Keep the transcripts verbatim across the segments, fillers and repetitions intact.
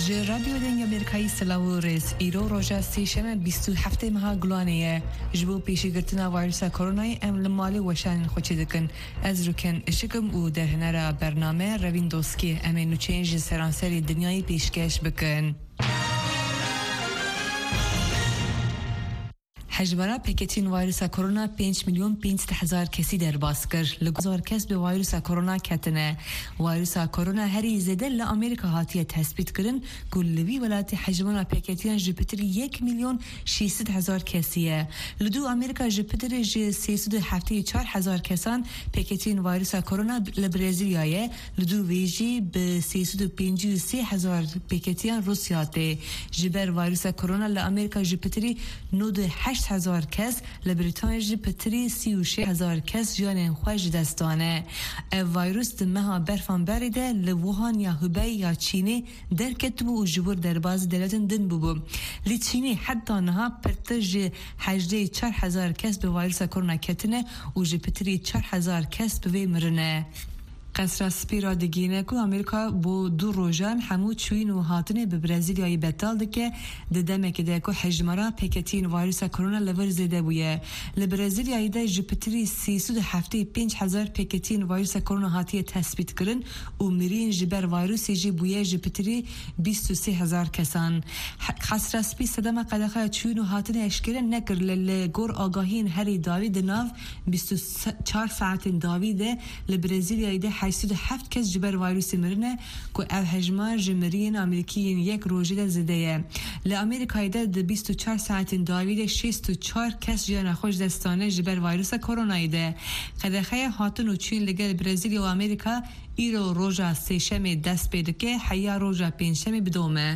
جه رادیو دنیا امریکایی سلاو ریس ایرو روژا سیشم بیست و هفت ماه گلانیه جبو پیشی گرتنا ویروس کرونای ام لمالی وشان خوچی دکن از روکن اشکم و در هنر برنامه روین دوسکی امین نوچینج سرانسری دنیای پیشکش بکن. حجمرا پکتین ویروس کرونا پنج میلیون پانصد هزار کسی در باز کرد. لگزار کس به ویروس کرونا کتنه. ویروس کرونا هری زده ل آمریکا هاتیه تثبیت کردن. کلوی ولایت حجمرا پکتین جپتر یک میلیون ششصد هزار کسیه. لدو آمریکا جپتر ج سیصد و هفتاد و چهار هزار کسان پکتین ویروس کرونا لبرزیلیه. لدو ویجی به سیصد و پنجاه و سه هزار پکتین روسیه ته. جبر ویروس کرونا ل آمریکا جپتری نود و هشت هزار کس لبریتانیا جپتری سی و شش هزار کس جان خوش دستانه. ویروس دمها برفان بریده لوهان یا هوبی یا چینی در کتبو و جبور در باز دلتن دن ببو. لی چینی حتی نها پرتج هجده چهار هزار کس به ویروس کرونا کتنه و جپتری چهار هزار کس به مرنه. قصر سپیرا دگینه که امریکا با دو روزان همو چوین و هاتنه به برزیلیای بطال دکه ددمه که ده که حجمرا پکتین ویروس کرونا لور زده بویه. لبرزیلیای ده جپتری سیصد و هفتاد و پنج هزار پکتین ویروس کرونا هاتیه تثبیت کرن و مرین جبر ویروسی جی بویه جپتری بیست و سه هزار کسان. قصر سپی صدمه قدخه چوین و هاتنه اشکره نکر لگور آگاهین هری داوید ناو بیست و چهار ساعت داویده لبرزیلیای ده هشتصد و هفت کس جبر ویروسی مرنه که او حجمار جمرین امریکیین یک روزی ده زده. لامریکای ده ده بیست و چهار ساعت داوید شصت و چهار کس جان خوش دستانه جبر ویروس کرونا ده. قدخه هاتن و چین لگل برزیل و امریکا ایرو روزا سیشم دست پیدا که حیا روزا پنجشنبه بدومه.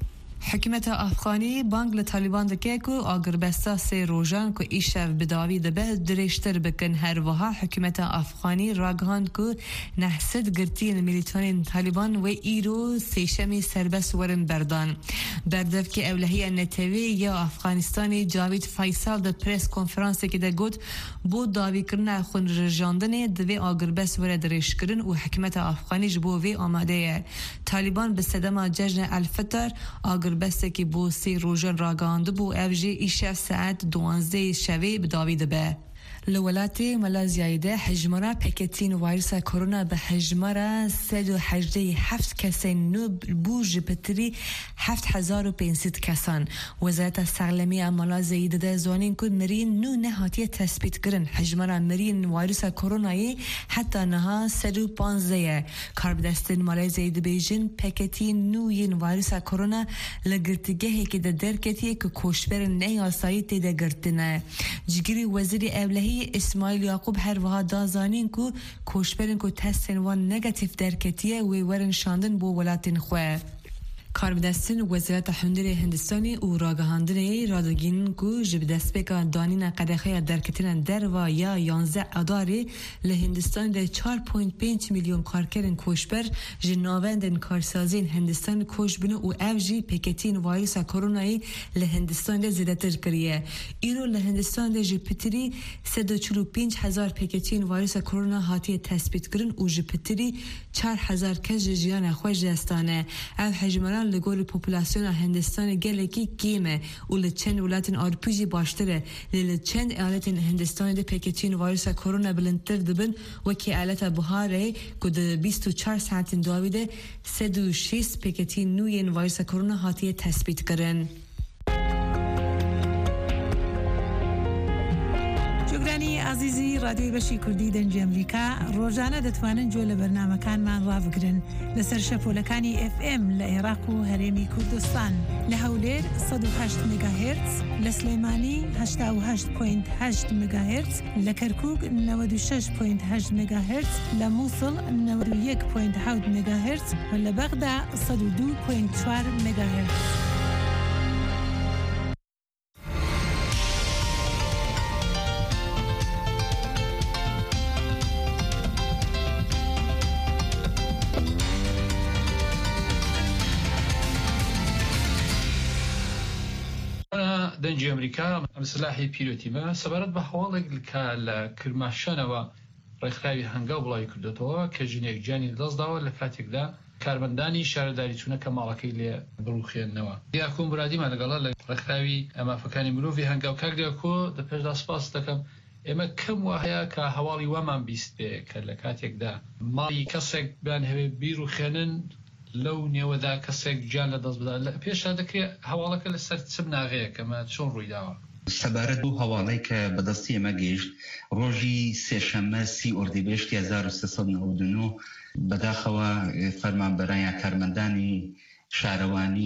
حکومت افغانی بانگ لطالبان دکه که آگربستا سه روزان که ایشف بداوی دبه درشتر بکن. هر وها حکومت افغانی راگهاند که نحسد گرتی میلیتانی طالبان و ایرو سیشمی سربس ورن بردان. بردف که اولهی نتوی یا افغانستانی جاوید فیصل ده پریس کنفرانسی که ده گود بود داوی کرن خون رجاندن دوی آگربست ور درش کرن و حکومت افغانی جبوی آماده. طالبان به صدما جشن الفطر آگر بسته که بو سی روزن راگانده بو افجی ایشف ساعت دوانزده شوی بداویده به. لولات مالازیای ده حجمرا پکتین ویروس کرونا به حجمرا صد و هجده و هفت کسان نو بوج پتری هفت هزار و پانصد کسان. وزارت سلامتی مالازیای ده زانین کد مرین نو نهاتی تثبیت کردن. حجمرا مرین ویروس کرونایی حتی نها صد و پانزده. کاربدستن مالازیای ده بیجن پکتین نو این ویروس کرونا لگرتگاهی که ده درکتیه که کوشبر نیاسایی تیده گرتنه. جگری وزیر اولهی اسماعیل یعقوب هر وها دازانین کو کوشبرن کو تستن وان نگاتیف درکتیه و ورن شاندن بو ولاتین خواه. کاربدستن وزارت هندری هندستانی و راگهاندنی رادگین کو جب دست بکن دانین قدخه درکتن در و یا یانزده اداری لهندستان ده چهار پوینت پنج میلیون کارکرن کوشبر جناوندن کارسازین هندستان کوشبنو و افجی پکتین ویروس کرونایی لهندستان ده زیادتر کریه. ایرو لهندستان ده جپتری صد و چهل و پنج هزار پکتین ویروس کرونا هاتی تثبیت کرن و جپتری چهار هزار کس جیان خوش دستانه. او حجمران لگور پوپولاسیون هندستان گلکی کیمه و لچند ولایت اروپایی باشتره. لچند ایالت هندستان ده پکتین ویروس کرونا بلندتر دبن و که ایالت بهاره کد بیست و چهار ساعت داویده صد و شش پکتین نوین ویروس کرونا هاتی تثبیت کردن. شكراني عزيزي راديو بشي كردي دنج أمريكا روزانا دتوانن جول برنامج كان من رافقرن لسر شفولكاني اف ام لعراق وهرمي كردستان لهولير صد وهشت ميجا هرتز لسليماني هشتا وهشت بوينت هشت ميجا هرتز لكركوك نود وشش بوينت هشت ميجا هرتز لموصل نود ويك بوينت حود ميجا هرتز ولبغداد صد ودو بوينت شوار ميجا هرتز. دنجی امریکا مسلحی پیروتیمه سبارت به حواله که کرماشان و رخراوی هنگاو بلای کردتوا که جنیک جانی دست داو لفاتیک دا کارمەندانی شارەداری چوونە کە ماڵەکەی لێ بڕوخێننەوە. دیاکۆم برادیمان لەگەڵا لە ڕێکخراوی ئەمافەکانی مرۆڤی هەنگاو کاک دیاکۆ دەپێشدا سپاس دەکەم. ئێمە کەم وایە کە هەواڵی وامان بیست بێ کە لە کاتێکدا ماڵی کەسێک بیان هەوێ بیرروخێنن لەو نێوەدا کەسێک گیان لە دەست بدات. لە پێشا دەکرێت هەواڵەکە لەسەر چم ناغەیە کەمە چۆن ڕوویداوە. سەبارەت بۆ هەواڵەی کە بەدەستی ئێمە گەیشت ڕۆژی سێشەممە سی ئۆردیبێشت هەزار و سێسەد و نەوەد و نۆ بەداخەوە فەرمانبەرانیان کارمەندانی شارەوانی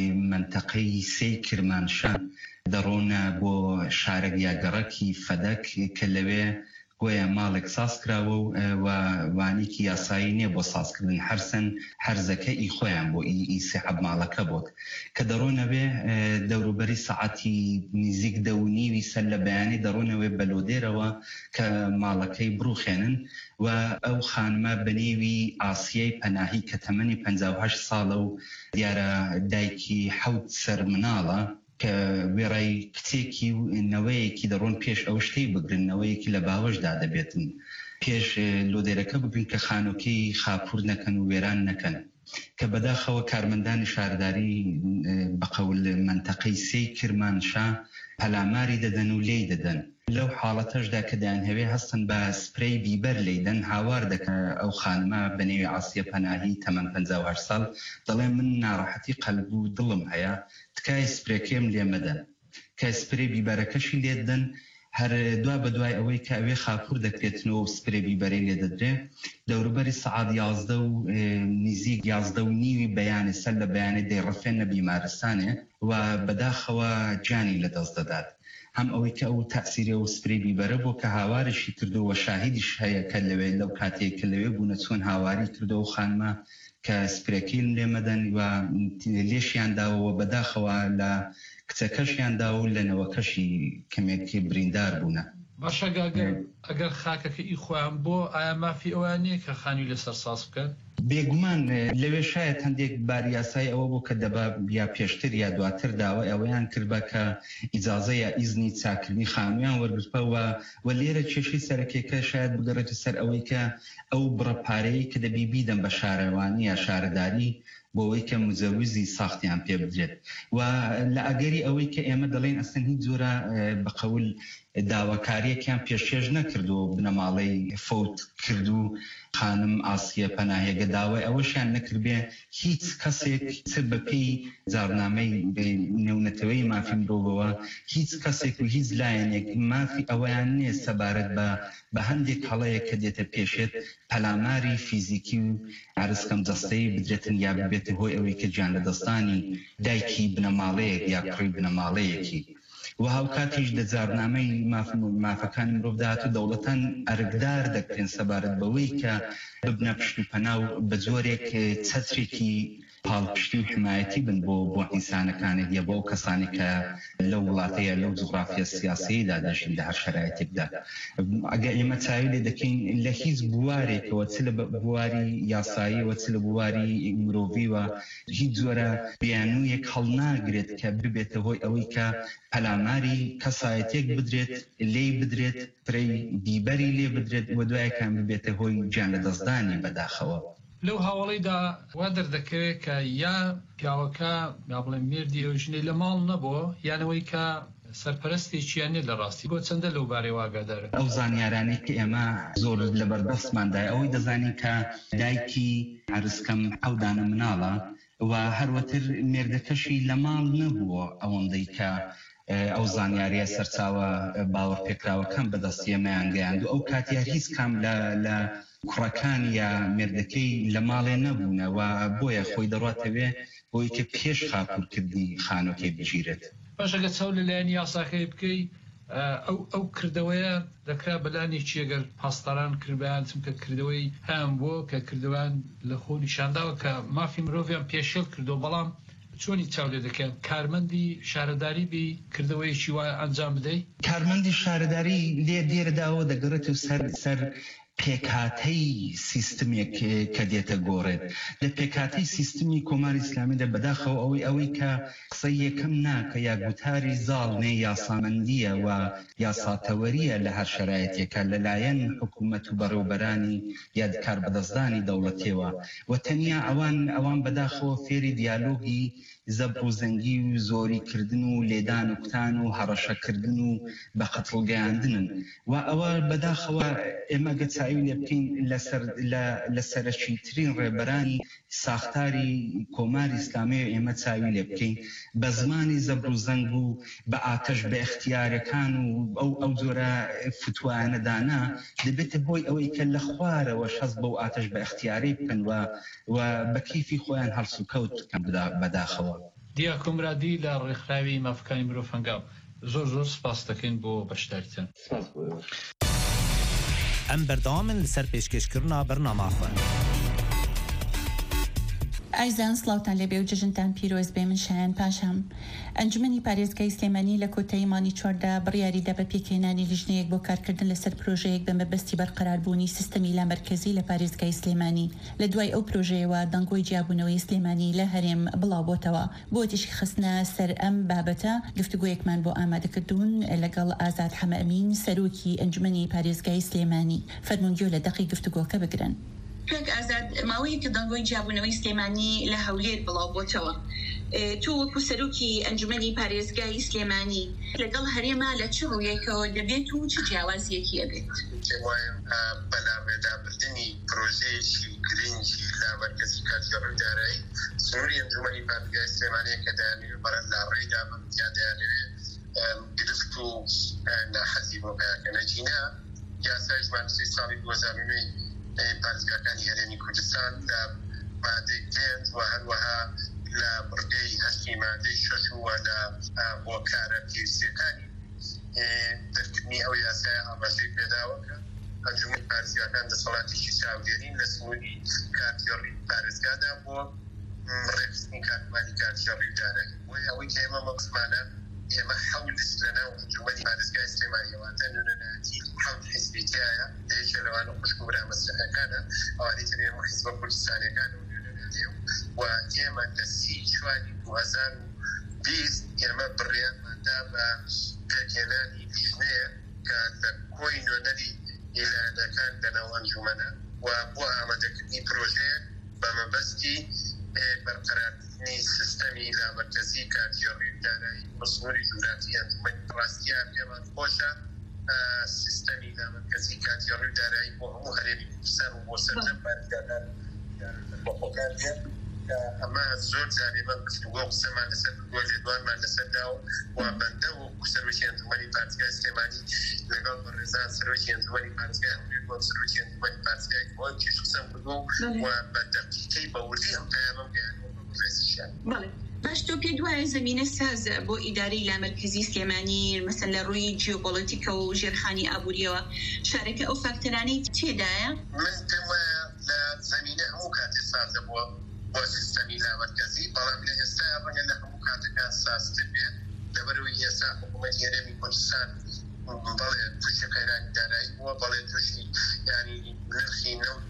منتەقەی سێی کرمانشان دەڕۆنە بۆ شارە گیاگەڕەکی فەدەک کە لەوێ گویا ماڵێک ساز کراوە و وانێکی یاسایی نییە بۆ سازکردن هەرسەن هەرزەکە ئی خۆیان بۆ ئیسیحەب ماڵەکە بۆت کە دەڕۆنەوێ دەوروبەری سەعاتی نزیک دە و نیوی سەر لە بەیانی دەڕۆنەوێ بەلۆدێرەوە کە ماڵەکەی بڕوخێنن و ئەو خانمە بەنێوی ئاسیای پەناهی کە تەمەنی پەنجا و هەشت ساڵە و دیارە دایکی حەوت سەر مناڵە کە وێڕای کچێکی و نەوەیەکی دەڕۆن پێش ئەو شتەی بگرنەوەیەکی لە باوەشدا دەبێتن پێش لۆدێرەکە ببین کە خانۆکەی خاپور نەکەن و وێران نەکەن کە بەداخەوە کارمەندانی شارداری بەقەول منتەقەی سێی کرمانشا پەلاماری دەدەن و لێی دەدەن. لەو حاڵەتەشدا کە دایان هەوێ هەستن بە سپرەی بیبەر لێدەن هاوار دەکەن ئەو خانمە بەنێوی ئاسیە پەناهی تەمەن پەنجا و هەشت ساڵ دەڵێ من ناڕەحەتی قەلب و دڵم هەیە تکای سپرێکێم لێ مەدەن کە سپرەی بیبەرەکەشی لێدەن هەر دوا بە دوای ئەوەی کە ئەوێ خاپور دەکرێتنەوە و سپرەی بیبەرەی لێ دەدرێ دەوروبەری سەعات یازدە و نزیک یازدە و نیوی بەیانی سەر لە بەیانی دەیڕەفێنە بیمارستانێ و بەداخەوە گیانی لەدەست دەدات. هەم ئەوەی کە ئەو تەسیرە و سپری بیبەرە بۆ کە هاوارشی کردو و شاهیدیش هەیە کە لەوێ لەو کاتێک کە لەوێ بوونە چۆن هاواری کردو و خانمە کە سپرەکیل لێ مەدەن و لێشیان داوەوە بەداخەوە لە کچەکەشیان دا و لەنەوەکەشی کەمێکی بریندار بوونە. باشە ئەگەر خاکەکە ئی خۆیان بۆ ئایا مافی ئەویان نییە کە خانی لەسەر ساز بکەن؟ بێگومان لەوێ شایەت هەندێک باریاسایی ئەوە بۆ کە دەبا یا پێشتر یا دواتر داوە ئەوەیان کرد بە کە ئیجازە یا ئیزنی چاکردنی خانوویان وەرگرتەوە و لێرە کێشەی سەرەکیەکە شاید بگەڕێتە سەر ئەوەی کە ئەو بڕەپارەی کە دەبی بیدەن بە شارەوانی یا شارەداری بۆ ئەوەی کە مجەویزی ساختیان پێ بدرێت و لە ئەگەری ئەوەی کە ئێمە دەڵێن ئەستن هیچ جۆرە بەقەول داواکاریەکیان پێشێژ نەکردو بنەماڵەی فەوت کردو خانم ئاسیە پەناهێگە داوای ئەوەشیان نەکردبێ هیچ کەسێک چ بەپێی جارنامەی نێونەتەوەی مافی مرۆڤەوە هیچ کەسێک و هیچ لایەنێک مافی ئەوەیان نییە سەبارەت بە بە هەندێک هەڵەیە کە دێتە پێشێت پەلاماری فیزیکی و ئارسکەم جەستەی بدرێتن یا ببێتە هۆی ئەوەی کە گیان لە دەستانی دایکی بنەماڵەیەک یا کوڕی بنەماڵەیەکی و هاوکاتیش دەجارنامەی مافەکانی مرۆڤداهات و دەوڵەتان ئەرگدار دەکرێن سەبارەت بەوەی کە ببنە پشت و پەنا و بە جۆرێک چەترێکی پاڵپشتی و حمایەتی بن بۆ بۆ ئینسانەکانێک یا بۆ کەسانی کە لەو وڵاتەیە لەو جوغرافیە سیاسیدا دەژین لە هەر شەرایەتێکدا. ئەگەر ئێمە چاوی لێ دەکەین لە هیچ بوارێکەوە چ لە بواری یاساییەوە چ لە بواری مرۆڤی و هیچ جۆرە بیانوویەک هەڵناگرێت کە ببێتە هۆی ئەوەی کە پەلاماری کەسایەتێک بدرێت لێ بدرێت پرەی بیبەری لێ بدرێت و دوایەکان ببێتە هۆی گیان لە دەستدانی بەداخەوە. لەو هاوڵەیدا وا دەردەکەوێت کە یا پیاوەکە یا بڵێن مێردی ئەو ژنەی لە ماڵ نەبووە یانەوەی کە سەرپەرستێکیان نێت لە ڕاستی بۆ چەندە لەو بارەی واگادارە؟ ئەو زانیارانەی کە ئێمە زۆر لەبەردەستماندای ئەوەی دەزانین کە دایکی عەرزکەم ئەودانە مناڵە و هەروەتر مێردەکەشی لە ماڵ نەبووە ئەوەندەی کە ئەو زانیاریە سەرچاوە باوەڕ پێکراوەکەم بەدەستی ئێمەیان گەیاند و ئەو کاتیار هیچ کام لە کوڕەکان یا مێردەکەی لە ماڵێ نەبوونەوە بۆیە خۆی دەڕاتەوێ بۆی کە پێش خاپورکردنی خانۆکەی بگیرێت. باشەگە چاو لەلایەن یاساکەی بکەی ئەو کردەوەیە دەکرا بەلانێکی ئەگەر پاسداران کردیان چونکە کردەوەی هەم بۆ کە کردوان لە خۆ نیشانداوە کە مافی مرۆڤیان پێشێل کردو بەڵام چۆنی چاو لێ دەکەن کارمەندی شارەداری بی کردەوەیەکی وایە ئەنجام بدەیت؟ کارمەندی شارەداری لێ دێرەداوە دەگەڕێت و سەر سەر پێکهاتەی سیستمێک کە دێتە گۆڕێت لە پێکهاتەی سیستمی کۆماری ئیسلامیدا بەداخەوە ئەوەی ئەوەی کە قسەی یەکەم ناکە یا گوتاری زاڵ نێ یاسامەندیە و یاساتەوەریە لە هەر شەرایەتێکە لەلایەن حکوومەت و بەڕێوەبەرانی یا کاربەدەستدانی دەوڵەتێوە و تەنیا ئەوان ئەوان بەداخەوە فێری دیالۆگی زەبر و زەنگی و زۆریکردن و لێدان و کوتان و هەڕەشەکردن و بە قەتڵگەیاندنن و ئەوە بەداخەوە ئێمە گەچاوی لێ بکەین لە سەرەکیترین ڕێبەرانی ساختاری کۆماری ئیسلامی ئێمە چاوی لێ بکەین بە زمانی زەبر و زەنگ و بە ئاتەش بە اختیارەکان و ئەو ئەو جۆرە فتوانەدانا دەبێتە بۆی ئەوەی کە لە خوارەوە شەست بەو ئاتەش بە اختیاری بکەن و بە کەیفی خۆیان هەڵس و کەوت بکەن بەداخەوە. دیا کۆمرادی لە ڕێکخراوی مافەکانی مرۆڤ هەنگاو زۆر زۆر سپاس دەکەین بۆ بەشداریتان. ئەم بەردەوامن لەسەر پێشکەشکردنا بەرنامەخۆ. ئایزان سڵاوتان لێبێ و جژنتان پیرۆز بێ. من شایان پاشام. ئەنجومەنی پارێزگای سلێمانی لە کۆتایی مانی چواردا بڕیاریدا بە پێکهێنانی لیژنەیەک بۆ کارکردن لەسەر پرۆژەیەک بە مەبەستی بەرقەراربوونی سیستەمی لامەرکەزی لە پارێزگای سلێمانی. لە دوای ئەو پرۆژەیەوە دەنگۆی جیابوونەوەی سلێمانی لە هەرێم بڵاو بۆتەوە. بۆ تیشکی خستنە سەر ئەم بابەتە گفتوگۆیەکمان بۆ ئامادەکردوون لەگەڵ ئازاد حەمەئەمین سەرۆکی ئەنجومەنی پارێزگای سلێمانی. فەرمونگیۆ لە دەقی گفتوگۆکە بگرن. پێک ئازاد ماوەیە کە دەنگۆی جیابوونەوەی سلێمانی لە هەولێر بڵاو بۆتەوە. تۆ وەکو سەرۆکی ئەنجومەنی پارێزگای سلێمانی لەگەڵ هەرێما لە چ ڕوویەکەوە دەبێت و چ جیاوازیەکی ئەبێت؟ تێوایم بەلامێدابردننی پرۆژەیەکی گرنگی لە مەرکەزی کارگەڕی دارایی سنووری ئەنجومەنی پارێزگای سلێمانی کە دەیانەوێت بەرەن لە ڕێدا یا دەیانەوێت گرفت و ناحەزی بۆ بەیانکە نەجینە یاسای ژمارەی ساڵی دوو هەزار و نۆ پارێزگاکانی هەرێمی کوردستان لە مادەی پێنج و هەروەها لە بڕگەی هەشتی مادەی شەش وە لە بۆ کارە پێویستیەکانی دەرکردنی ئەو یاسایە ئاماژەی پێداوەکە ئەنجومەنی پارێزگاکان دەسەڵاتێکی چاودێرین لە سنووری کارگەڕی پارێزگادا بۆ ڕێخستنی کارمانی کارگەڕی دارایی بۆی ئەوەی کە ئێمە مەقسمانە ئێمە حەولش لەناو ئەنجومەنی پارێزگای سلێمانیەوەتە نونەناتی حەول حیزبیتیایە یەکێ لەوانە خوشک و برامەسلەکانە ئەوانەی تر ئێمە حیزبە کوردستانیەکان و نونەناتێ و ئێمە لە سی چواری دوو هەزار و بیست ئێمە بڕیارماندا بە پێکهێنانی لیژنەیە کە لە کۆی نوێنەری ئیلانەکان لەناو ئەنجومەنە و بۆ ئامادەکردنی پرۆژەیەک بە مەبەستی بەرقەرارکردنی سیستەمی لامەرکەزی کارگەڕی دارایی بۆ سنووری جوگرافی ئەنجومەنی ڕاستیان پێمان خۆشە سیستەمی لامەرکەزی کارگەڕی دارایی بۆ هەموو هەرێمی کوردستان و بۆ سەرجەم پارێزگاکان بۆ خۆکان دێت ئەمە زۆر جارێ من گفتوگۆ قسەمان لەسەر کردووە لێدوانمان لەسەرداوە و بەندە و سەرۆکی ئەنجومەنی پارێزگای سلێمانی لەگەڵ بەڕێزان سەرۆکی ئەنجومەنی پارێزگای هەولێر بۆ سەرۆکی ئەنجومەنی پارێزگای بۆ کێش قسەم کردووە و بە دەقیقەی بەوردی ئەم پەیامەم گەیاندووە بە ڕێزیشیان. باش تۆ پێ دوایە زمینە سازە بۆ ئیدارەی لامەرکەزی سلێمانی مەسەن لە ڕووی جیۆپۆلیتیکە و ژێرخانی ئابووریەوە شارەکە ئەو فاکتەرانەی تێدایە؟ من پێم وایە لە زمینە هەموو کاتێ سازە بووە بۆ سیستەمی لامەرکەزی بەڵام لە ئێستا ڕەنگە لە هەموو کاتەکان سازتر بێت لەبەرەوەی ئێستا حکوومەتی هەرێمی کوردستان بەڵێ تووشی قەیرانی دارایی بووە بەڵێ تووشی یانی نرخی نەوت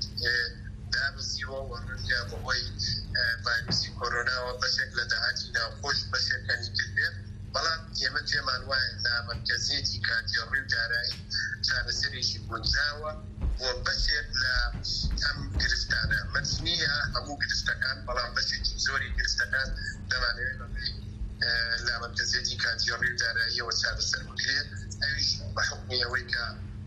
دابزیوە و ڕەنگە بەهۆی ڤایرۆسی کۆرۆناوە بەشێک لە داهاتی ناوخۆش بەشێکانی کرد بێت بەڵام ئێمە پێمان وایە لامەرکەزیەتی کارگەڕی و دارایی چارەسەرێکی گونجاوە بۆ بەشێک لە ئەم گرفتانە مەجنیە هەموو گرفتەکان بەڵام بەشێکی زۆری گرفتەکان دەمانەوێت بەبێ لامەرکەزیەتی کارگەڕی و داراییەوە چارەسەر بکرێت ئەویش بە حکمی ئەوەی کە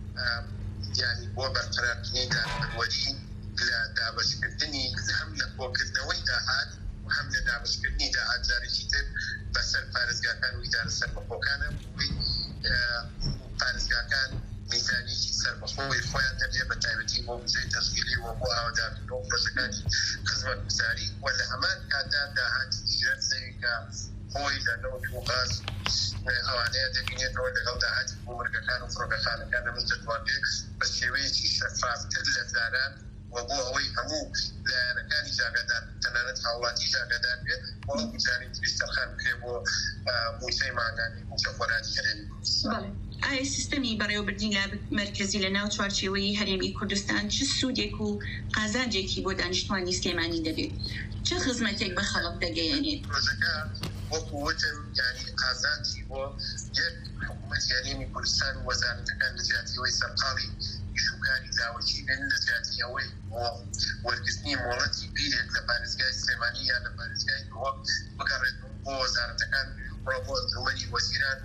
یانی بۆ بەرقەرارکردنی دادپەروەری لە دابەشکردنی هەم لە کۆکردنەوەی داهات و هەم لە دابەشکردنی داهات جارێکی تر بەسەر پارێزگاکان و ئیدارە سەربەخۆکانە بۆی پارێزگاکان میزانێکی سەربەخۆی خۆیان هەبێ بە تایبەتی بۆ بجێ تەشکیلی و بۆ ئاوادارکردنەوە و پرۆژەکانی خزمەتگوزاری و لە هەمان کاتدا داهاتی دیژەر زەویکە خۆی لە نەوت و غاز ئەوانەیە دەبینێتەوە لەگەڵ داهاتی بوومەرگەکان و فڕۆکەخانەکان ئەمە دەتوانێت بە شێوەیەکی شەفافتر لە زاران و بۆ ئەوەی هەموو لایەنەکانی جاگەدار تەنانەت هاوڵاتی جاگەدار بێت بۆ ئەو گوزاری تریستەرخان بکرێ بۆ موچەی ماگانی موچە خۆرانی هەرێمی کوردستان. ئایا سیستەمی بەڕێوەبردنی لا مرکزی لە ناو چوارچێوەی هەرێمی کوردستان چ سوودێک و قازانجێکی بۆ دانیشتوانی سلێمانی دەبێت؟ چه خزمەتێک بە خەڵک دەگەیەنێت؟ پرۆژەکە وەکو وتم یانی قازانجی بۆ یەک حکوومەت هەرێمی کوردستان و وەزارەتەکان لە زیاتیەوەی سەرقاڵی ئیشوکاری داوەچی بێن لە زیاتیەوەی وەرگرتنی مۆڵەتی بیرێک لە پارێزگای سلێمانی یان لە پارێزگای نووە بگەڕێت بۆ وەزارەتەکان بۆ ئەنجومەنی وەزیران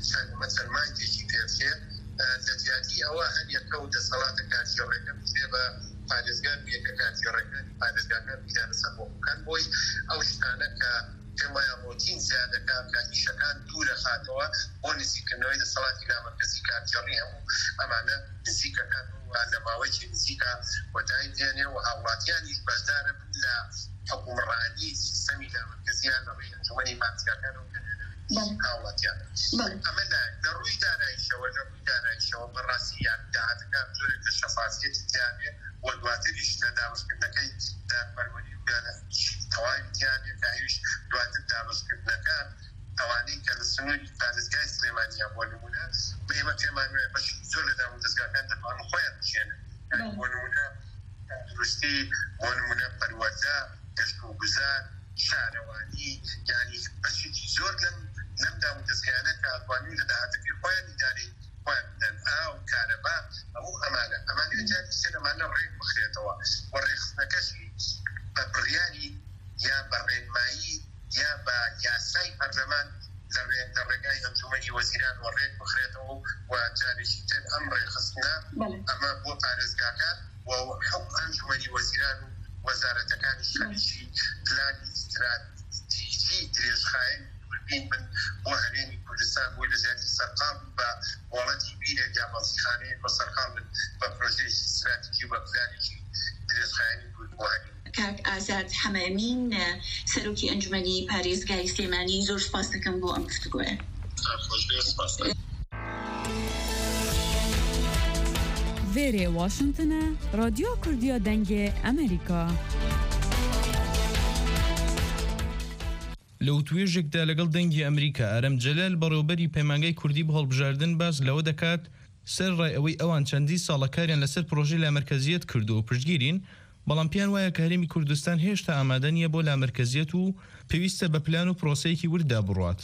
مەسەلمانێکی پێبچێ لە زیاتی ئەوە هەر یەکە و دەسەڵاتە کاتژێڕێکە بێ بە پارێزگار بێکە کاتژێڕەکانی پارێزگاکان بیدانە سەربۆکان بۆی ئەو شتانە کە پێمایە ڕۆتین زیادەکە کە ئیشەکان دوورە خاتەوە بۆ نزیکردنەوەی دەسەڵاتی لامەرکەزی کاتژێڕی هەموو ئەمانە نزیکەکان لە ماوەیەکی نزیکە وەتای دێنێ و هاوڵاتیانیش بەشدارە بن لە حکومڕانی سیستەمی لامەرکەزیان لەڕێی ئەنجومەنی پارێزگاکانەوە هاوڵاتیان ئەمە لە ڕووی داراییشەوە لە ڕووی داراییشەوە بەڕاستی یان داهاتەکان زۆرێک لە شەفافیەتی تیانێ و دواتریش لە دابشکردنەکەی دادپەروەری و تەواوی تیانێ کە هەویش دواتر دابشکردنەکان ئەوانەی کە لە سنووری پارێزگای سلێمانیە بۆ نمونە ئێمە پێمان وایە بەشی زۆر لە دام و دەستگاکان دەتوانن خۆیان بژێنن بۆ نمونە تەندروستی بۆ نمونە پەروەردە گەشت و گوزار شارەوانی یانی بەشێکی زۆر لەم لەم دام و دەستگایانە کە ئەتوانین لە داهاتەکەی خۆیان ئیدارەی خۆیان بدەن ئاو کارەبا هەموو ئەمانە ئەمانە جاری سێ لەمانە ڕێک بخرێتەوە و ڕێخستنەکەشی بە بڕیاری یا بە ڕێنمایی یا بە یاسای پەرلەمان لە ڕێگای ئەنجومەنی وەزیران و ڕێک بخرێتەوە و جارێکی تر ئەم ڕێخستنە ئەمە بۆ پارێزگاکان و حکم ئەنجومەنی وەزیران و وەزارەتەکانی خەریکی پلانی استراتیژی درێژخایەن بین بن بۆ هەرێمی کوردستان بۆی لە زیاتی سەرقام بە وڵەتی بیرێک یا مەزیخانەیەک بە سەرقام بن بە پرۆژەیەکی استراتیژی و بە پلانێکی درێژخایەنی کوردوانی. کاک ئازاد حەمامین سەرۆکی ئەنجومەنی پارێزگای سلێمانی زۆر سپاس دەکەم بۆ ئەم گفتوگۆیە. وێرێ واشنگتنە رادیۆ کوردیا دەنگێ ئەمریکا. لەو توێژێکدا لەگەڵ دەنگی ئەمریکا ئارەم جەلال بەڕێوەبەری پەیمانگای کوردی بە هەڵبژاردن باس لەوە دەکات سەر ڕای ئەوەی ئەوان چەندی ساڵەکاریان لەسەر پرۆژەی لامەرکەزیەت کردو و پشتگیرین، بەڵام پیان وایە کە هەرێمی کوردستان هێشتا ئامادە نییە بۆ لامەرکەزیەت و پێویستە بە پلان و پرۆسەیەکی وردا بڕوات.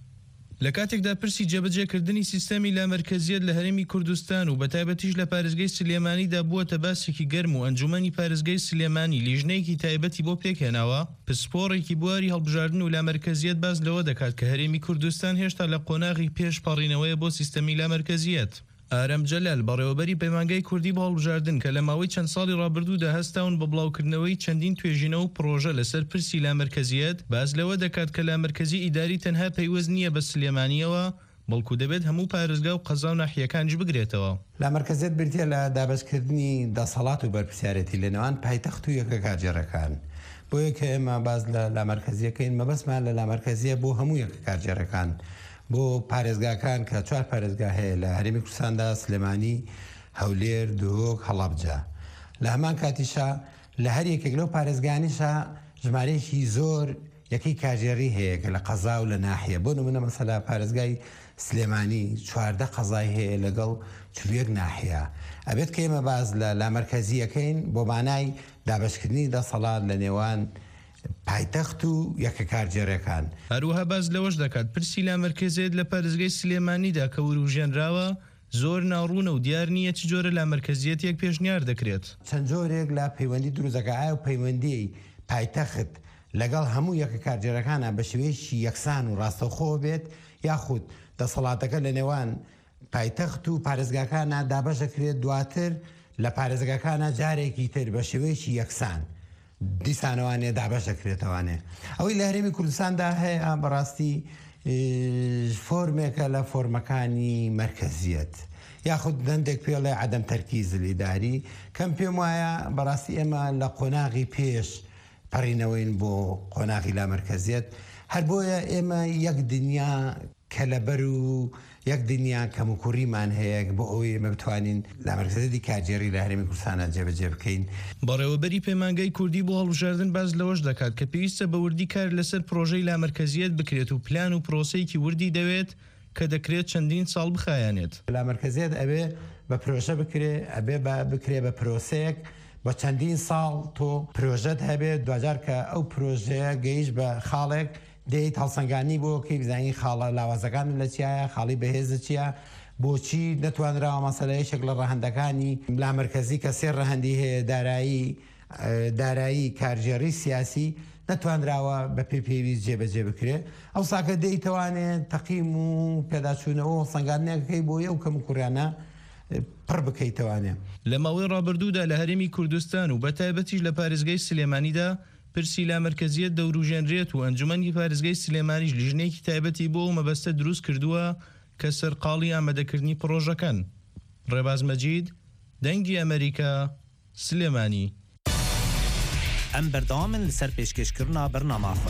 لە کاتێکدا پرسی جێبەجێکردنی سیستەمی لامەرکەزیەت لە هەرێمی کوردستان و بەتایبەتیش لە پارێزگای سلێمانیدا بووەتە باسێکی گەرم و ئەنجومەنی پارێزگای سلێمانی لیژنەیەکی تایبەتی بۆ پێکهێناوە، پسپۆڕێکی بواری هەڵبژاردن و لامەرکەزیەت باز لەوە دەکات کە هەرێمی کوردستان هێشتا لە قۆناغی پێش پەڕینەوەیە بۆ سیستەمی لامەرکەزیەت. ئارەم جەلال بەڕێوەبەری پەیمانگای کوردی بە هەڵبژاردن کە لە ماوەی چەند ساڵی ڕابردوودا هەستاون بە بڵاوکردنەوەی چەندین توێژینە و پرۆژە لەسەر پرسی لامەرکەزیەت، باز لەوە دەکات کە لامەرکەزی ئیداری تەنها پەیوەست نییە بە سلێمانیەوە، بەڵکو دەبێت هەموو پارێزگا و قەزا و ناحیەکانش بگرێتەوە. لامەرکەزیەت بریتە لە دابەشکردنی دەسەڵات و بەرپرسیارەتی لە نێوان پایتەخت و یەکە کارجێڕەکان. بۆیە کە ئێمە باز لە لامەرکەزیەکەین مەبەستمان لە لامەرکەزیە بۆ هەموو یەکە کارجێڕەکان، بۆ پارێزگاکان کە چوار پارێزگا هەیە لە هەرێمی کوردستاندا سلێمانی، هەولێر، دووک، هەڵەبجە. لە هەمان کاتیشا لە هەر یەکێک لەو پارێزگانیشە ژمارەیەکی زۆر یەکەی کاژێڕی هەیە کە لە قەزا و لە ناحیە. بۆ نمونە مەسەلا پارێزگای سلێمانی چواردە قەزای هەیە لەگەڵ چوارێک ناحیە. ئەبێت کە ئێمە باز لە لامەرکەزیەکەین بۆ مانای دابەشکردنی دەسەڵات لە نێوان پایتەخت و یەکە کارجێڕەکان. هەروەها باز لەوەش دەکات پرسی لامەرکەزیەت لە پارێزگای سلێمانیدا کە وروژێنراوە زۆر ناڕوونە و دیار نییە چ جۆرە لامەرکەزیەتێک پێشنیار دەکرێت. چەند جۆرێک لە پەیوەندی دروستەکە ئایا و پەیوەندی پایتەخت لەگەڵ هەموو یەکە کارجێڕەکانە بە شێوەیەکی یەکسان و ڕاستەوخۆ بێت، یاخود دەسەڵاتەکە لە نێوان پایتەخت و پارێزگاکانە دابەشەکرێت دواتر لە پارێزگاکانە جارێکی تر بە شێوەیەکی یەکسان دیسانەوانێ دابەش دەکرێتەوانێ. ئەوەی لە هەرێمی کوردستاندا هەیە بەڕاستی فۆرمێکە لە فۆرمەکانی مرکزیەت، یاخود دەندێک پێڵێ عەدەم تەرکیز الئیداری، کەم پێم وایە بەڕاستی ئێمە لە قۆناغی پێش پەڕینەوەین بۆ قۆناغی لامەرکەزیەت. هەر بۆیە ئێمە یەک دنیا کەلەبەر و یەک دنیا کەموکوڕیمان هەیە بۆ ئەوەی ئێمە بتوانین لامەرکەزیەتی کارجێڕی لە هەرێمی کوردستانە جێبەجێ بکەین. بەڕێوەبەری پەیمانگای کوردی بۆ هەڵبژاردن باز لەوەش دەکات کە پێویستە بە وردی کار لەسەر پرۆژەی لامەرکەزیەت بکرێت و پلان و پرۆسەیەکی وردی دەوێت کە دەکرێت چەندین ساڵ بخایانێت. لا مرکزیت ئەبێ بە پرۆژە بکرێ ئەبێ بکرێ بە پرۆسەیەک بە چەندین ساڵ تۆ پرۆژەت هەبێت دوجار کە ئەو پرۆژەیە گەیشت بە خاڵێک دەیت هەڵسەنگانی بۆ کەی بزانین خاڵە لاوازەکان لە چیایە خاڵی بەهێزە چییە بۆچی نەتوانراوە مەسەلەیەشێک لە ڕەهەندەکانی لا مرکزی کە سێ ڕەهەندی هەیە دارایی دارایی کارژێڕی سیاسی نەتوانراوە بە پێ پێویست جێبەجێ بکرێت ئەو ساکە دەیتوانێت تەقیم و پێداچوونەوە سەنگاندنەکەی بۆ یە و کەم کوڕیانە پڕ بکەیتەوانێ. لە ماوەی ڕابردوودا لە هەرێمی کوردستان و بەتایبەتیش لە پارێزگای سلێمانیدا پرسی لا مرکزیت دەوروژێنرێت و ئەنجومەنی پارێزگای سلێمانیش لیژنەیەکی تایبەتی بۆ مەبەستە دروست کردووە کە سەرقاڵی ئامادەکردنی پرۆژەکەن. ڕێباز مەجید، دەنگی ئەمریکا، سلێمانی. ئەم بەردەوامن لەسەر پێشکەشکردنا بەرنامەخۆ.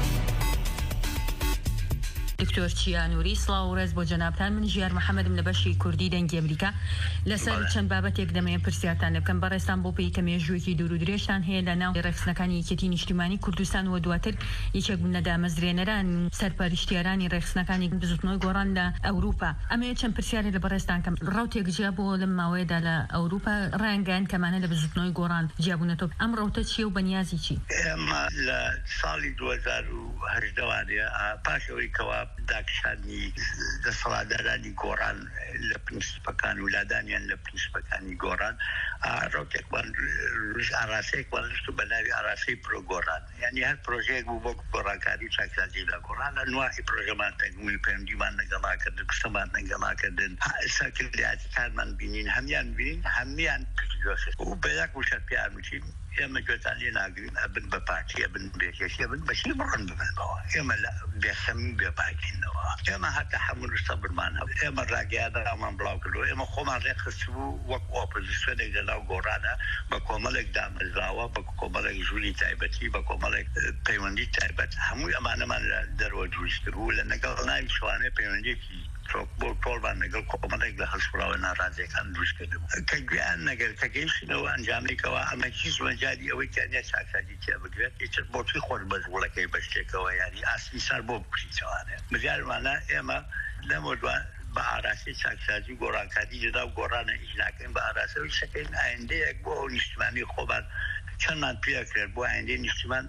دکتۆر چیانووری سڵاو و ڕێز بۆ جەنابتان. من ژیار محەممەدم لە بەشی کوردی دەنگی ئەمریکا. لەسەر چەند بابەتێک دەمەیە پرسیارتان لە بکەم. بەڕێستان بۆ پێی کە مێژوویەکی دوور و درێژتان هەیە لە ناو ڕێخستنەکانی یەکێتی نیشتیمانی کوردستان و دواتر یەکێک بوون لە دامەزرێنەران سەرپەرشتیارانی ڕێخستنەکانی بزوتنەوەی گۆڕان لە ئەوروپا. ئەمەیە چەند پرسیارێک لە بەڕێستان کەم. ڕەوتێک جیا بۆ لەم ماوەیەدا لە ئەوروپا ڕایانگەیاند کەمانە لە بزوتنەوەی گۆڕان جیابوونەتەوە. ئەم ڕەوتە چییە و بەنیازی چی؟ ئێمە لە ساڵی دوو هەزار و هەژدە وانەیە پاشەوەی کەوا داکشانی دەسەڵاتدارانی گۆڕان لە پرینسیپەکان و لادانیان لە پرینسیپەکانی گۆڕان ڕۆکێکمان ئاراسەیەکمان لەست و بە ناوی ئاراسەی پرۆگۆڕان، یعنی هەر پرۆژەیەک بوو بۆ گۆڕانکاری و چاکسازی لە گۆڕان لە نوعی پرۆژەمان تەگومی پەیوەندیمان لەگەڵاکردن قسەمان لەگەڵاکردن سەرکردایەتەکانمان بینین هەمیان بینین هەمیان پرسیۆسە و بە یەک وشە پیان وچین ئێمە گوێتان لێ ناگرین ئەبن بە پارتیە بن بێکێشیە بن بەشی بڕن ببنەوە ئێمە لە بێخەمی بێپاکینەوە ئێمە هەتا هەموو سەبرمان هەبوو ئێمە ڕاگەیانەمان بڵاو کردەوە ئێمە خۆمان ڕێخست بوو وەک ئۆپۆزیسیۆنێک لەناو گۆڕانە بە کۆمەڵێک دامەزراوە بە کۆمەڵێک ژووری تایبەتی بە کۆمەڵێک پەیوەندی تایبەت هەمووی ئەمانەمان لە دەرەوە دروست کرد و لە نەگەڵ ناوی شوانەیە پەیوەندێکی بۆ تۆڵبان لەگەڵ کۆمەڵێک لە هەڵسوراوە ناڕازیەکان دروست کردبوو کە گویان نەگەر کە گەیشتنەوە ئەنجامێکەوە ئەمە هیچ وەنجاری ئەوەی کەنیە چاکسازی تیا بگرێت هیچ بۆ توی خۆش بەزوڵەکەی بەشتێکەوە ینی ئاستی سەر بۆ بکریتەوانێ بزیارمانە ئێمە لەمە دوان بە ئاراسی چاکسازی گۆڕانکاری جدا و گۆڕانە ئیجناکەین بە ئاراسەوەی شەکەین ئایندەیەک بۆ ئەو نیشتیمانی خۆبان چەندمان پێکرێت بۆ ئایندەی نیشتیمان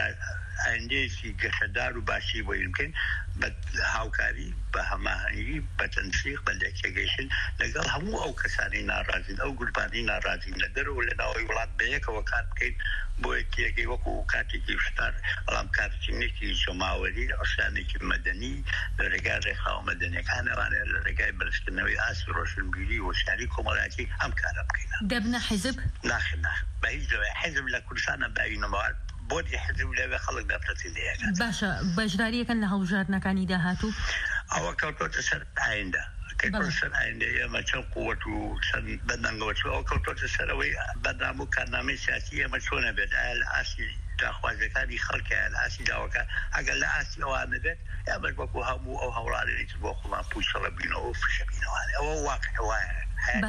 ئایندەیەکی گەشەدار و باشی بۆی بکەین بە هاوکاری بە هەماهەنگی بە تەنسیق بە لێکێگەیشتن لەگەڵ هەموو ئەو کەسانی ناڕازین ئەو گروپانی ناڕازین لە دەرەوە لە ناوەی وڵات بەیەکەوە کار بکەین بۆ یەکێکی وەکو کاتێکی شتار بەڵام کارچینێکی جەماوەری ئەوشانێکی مەدەنی لە ڕێگای ڕێخاو مەدەنیەکانەوانێ لە ڕێگای بەرزکردنەوەی ئاسی ڕۆشنبیری و شاری کۆمەڵایەتی ئەم کارە بکەین. دەبنە حیزب ناخنا بە هیچ جۆرە حیزب لە کوردستانە باوینەوە بۆی حزب لەوێ خەڵک دەفرەتی لێەکە. باشە بەشداریەکەن لە هەڵبژاردنەکانی داهاتوو ئەوە کەوتۆتە سەر ئایندە سەر ئایندە ئێمە چەند قووەت و چەند بەدەنگەوە ئەو کەوتۆتە سەرەوەی بەردام و کارنامەی سیاسی ئێمە چۆنە بێت ئایا لە ئاسی داخوازەکانی خەڵکیان لە ئاسی داوەکە ئەگەر لە ئاسی ئەوانە بێت یامەش وەکو هەموو ئەو هەوڵانێت بۆ خۆمان پوشەڵە بینەوە و فشەبینەوەوانێ ئەوە واقع وایە.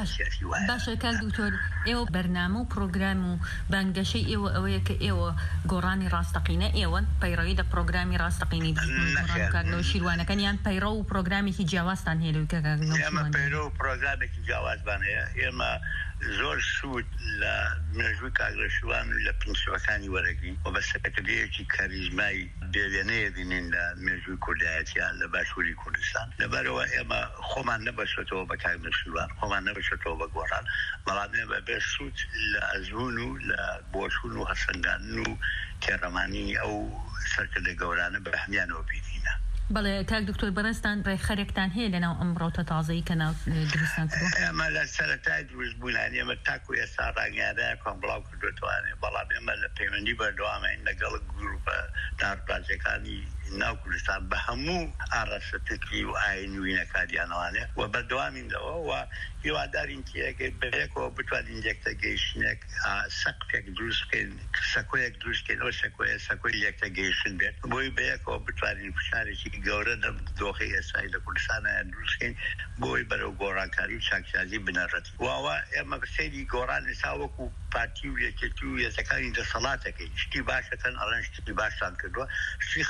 باشە کاک دکتۆر ئێوە بەرنامە و پرۆگرام و بانگەشەی ئێوە ئەوەیە کە ئێوە گۆڕانی ڕاستەقینە ئێوە پەیڕەوی لە پرۆگرامی ڕاستەقینی بکارنەوە شیروانەکەن یان پەیڕە و پرۆگرامێکی جیاوازتان هێلوی کە ئێمە پەیڕە و پرۆگرامێکی جیاوازبان هەیە ئێمە زۆر سوود لە مێژووی کاگرەشوان و لە پرینسیپەکانی وەرەگرین و بە سەکرتریەکی کاریزمای بێوێنەیە بینین لە مێژووی کوردایەتیان لە باشووری کوردستان لەبەرەوە ئێمە خۆمان نەبەشێتەوە بە کاگرەشوان خۆمان نەبەشێتەوە بە گۆڕان بەڵام ئێمە بێ سوود لە ئەزمون و لە بۆچوون و هەسەنگاندن و تێڕەمانی ئەو سەرکردە گەورانە بە هەمیانەوە بینینە. بەڵێ کاک دکتۆر بەڕێستان ڕێخەرێکتان هەیە لەناو ئەم ڕەوتە تازەیی کە ناو دروستان کردووە؟ ئێمە لە سەرەتای دروستبوونان ئێمە تاکو ئێستا ڕاگەیانەیەکم بڵاو کردوێتوانێ بەڵام ئێمە لە پەیوەندی بەردەوامین لەگەڵ گروپە داربازەکانی ناو کوردستان بە هەموو ئاڕاستەکەی و ئاینی وینەکانیانەوانێ و بەردەوامینەوە و هیوادارین کێگەی بەیەکەوە بتوانین یەکتە گەیشتنێک سەقفێک دروست بکەین سەکۆیەک دروست بکەین ئەو سەکۆیە سەکۆی یەکتە گەیشتن بێت بۆی بەیەکەوە بتوانین فشارێکی گەورە لە دۆخی ئێستای لە کوردستانە دروستکەین بۆی بەرەو گۆڕانکاری و چاکسازی بنەڕەتی واوە ئێمە سەیری گۆڕان ئێستا وەکو پارتی و یەکێتی و یەکەکانی دەسەڵاتەکەی شتی باشەکەن ئەڵەن شتی باشتان کردووە شتی خراپەکە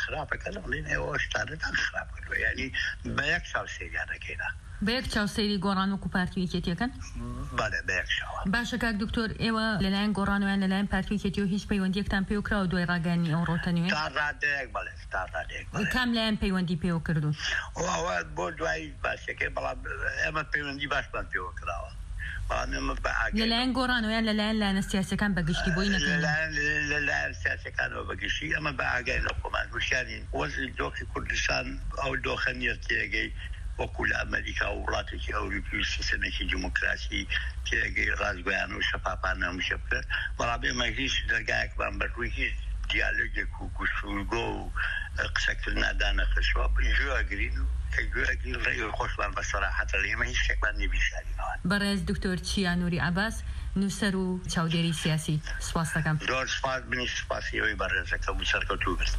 دەڵێن ئێوە شتانتان خراپ کردووە یعنی بە یەک چاو سێریانەکەینا بە یەک چاوسەیری گۆڕان وەکو پارتی یەکێتیەکەن بەڵێ بە یەک چاوە باشە کاک دکتۆر ئێوە لەلایەن گۆڕانەوەیان لەلایەن پارتی یەکێتیەوە هیچ پەیوەندیەکتان پێ وکراوە دوای ڕاگەیاندنی ئەو ڕۆتەنوێ تا ڕادەیەک بەڵێ تا ڕادەیەک کام لایەن پەیوەندی پێوە کردوون ئەوە بۆ دوای باشەکەی بەڵام ئێمە پەیوەندی باشمان پێوە کراوە لەلایەن گۆڕانەوەیان لەلایەن لایەنە سیاسەکان بەگشتی بۆی نەکەن لەلایەن سیاسەکانەوە بەگشتی ئەمە بە ئاگای لە خۆمان وشیانی وەزی دۆخی کوردستان ئەو دۆخە نیە تێگەی وەکو لە ئەمریکا و وڵاتێکی ئەوروپی و سیستەمێکی دیموکراسی تێگەی ڕازگۆیان و شەفافانە هەمووشە بکرد بەڵام ئێمە هیچ دەرگایەکمان بەڕووی هیچ دیالۆگێک و گوشتوگۆ و قسەکردن نادانەخشوە گوێگرین و کە گوێگرین ڕێی خۆشمان بە سەراحەتە لە ئێمە هیچ شتێکمان نەبیشارینەوە. بەڕێز دکتۆر چیانووری عەباس نووسەر و چاودێری سیاسی سوپاس دەکەم. زۆر سوپاس بنی سوپاسی ئەوەی بەڕێزەکە و سەرکەوتوو برد.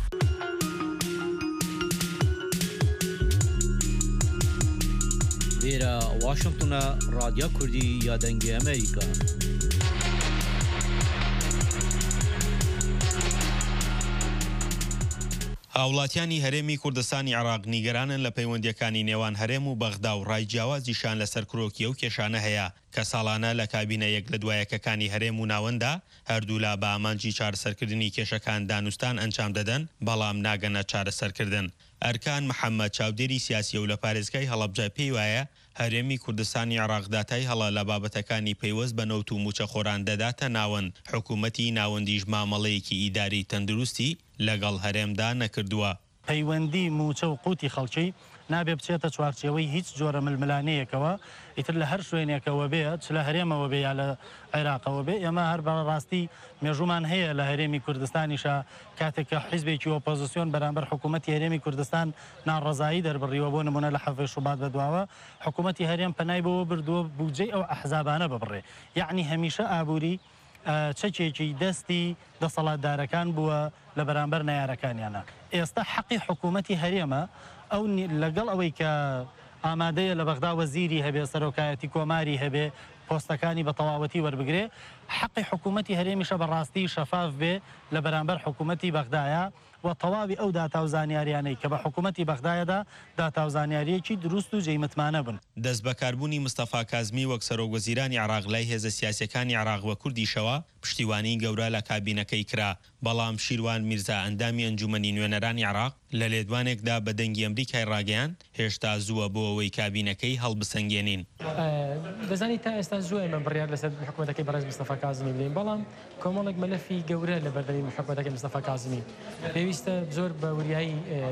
لێرە واشنگتنە رادیۆ کوردی یادەنگی ئەمریکا. هاوڵاتیانی هەرێمی کوردستانی عێراق نیگەرانن لە پەیوەندیەکانی نێوان هەرێم و بەغدا و ڕای جیاوازیشان لەسەر کرۆکی ئەو کێشانە هەیە کە ساڵانە لە کابینە یەک لە دوایەکەکانی هەرێم و ناوەندا هەردوو لا بە ئامانجی چارەسەرکردنی کێشەکان دانوستان ئەنجام دەدەن بەڵام ناگەنە چارەسەرکردن. ئەرکان محەممەد چاودێری سیاسیە و لە پارێزگای هەڵەبجە پێی وایە هەرێمی کوردستانی عێراق داتای هەڵە لە بابەتەکانی پەیوەست بە نەوت و موچە خۆران دەداتە ناوەند حکوومەتی ناوەندیش مامەڵەیەکی ئیداری تەندروستی لەگەڵ هەرێمدا نەکردووە. پەیوەندی موچە و قوتی خەڵکی نابێ بچێتە چوارچێوەی هیچ جۆرە ململانەیەکەوە ئیتر لە هەر شوێنێکەوە بێت چ لە هەرێمەوە بێ یا لە عێراقەوە بێ ئێمە هەر بەڕاستی مێژومان هەیە لە هەرێمی کوردستانیشە کاتێککە حیزبێکی ئۆپۆزیسیۆن بەرامبەر حکوومەتی هەرێمی کوردستان ناڕەزایی دەربڕیوە بۆ نمونە لە حەڤێ شوبات بەدواوە حکوومەتی هەرێم پەنای بەوە بردووە بودجەی ئەو ئەحزابانە ببڕێ یعنی هەمیشە ئابووری چەکێکی دەستی دەسەڵاتدارەکان بووە لە بەرامبەر نایارەکانیانە ئێستا حەقی حکوومەتی هەرێمە ئەو لەگەڵ ئەوەی کە ئامادەیە لە بەغدا وەزیری هەبێ سەرۆکایەتی کۆماری هەبێ پۆستەکانی بە تەواوەتی وەربگرێ حەقی حکوومەتی هەرێمیشە بەڕاستی شەفاف بێ لە بەرامبەر حکوومەتی بەغدایە و تەواوی ئەو داتا و زانیاریانەی کە بە حکوومەتی بەغدایەدا داتا و زانیاریەکی دروست و جێمتمانە بن. دەست بەکاربوونی مستەفا کازمی وەک سەرۆکوەزیرانی عێراق لای هێزە سیاسەکانی عێراق وە کوردیشەوە پشتیوانی گەورە لە کابینەکەی کرا بەڵام شیروان میرزا ئەندامی ئەنجومەنی نوێنەرانی عێراق لە لێدوانێکدا بە دەنگی ئەمریکای ڕاگەیان هێشتا زووە بۆ ئەوەی کابینەکەی هەڵبسەنگێنین. دەزانی تا ئێستا زووە ئێمە بڕیار لەسەر حکوومەتەکەی بەڕێز مستەفا کازمی بدەین بەڵام کۆمەڵێک مەلەفی گەورە لە بەردەمی حکوومەتەکەی مستەفا کازمی پێویستە زۆر بە وریایی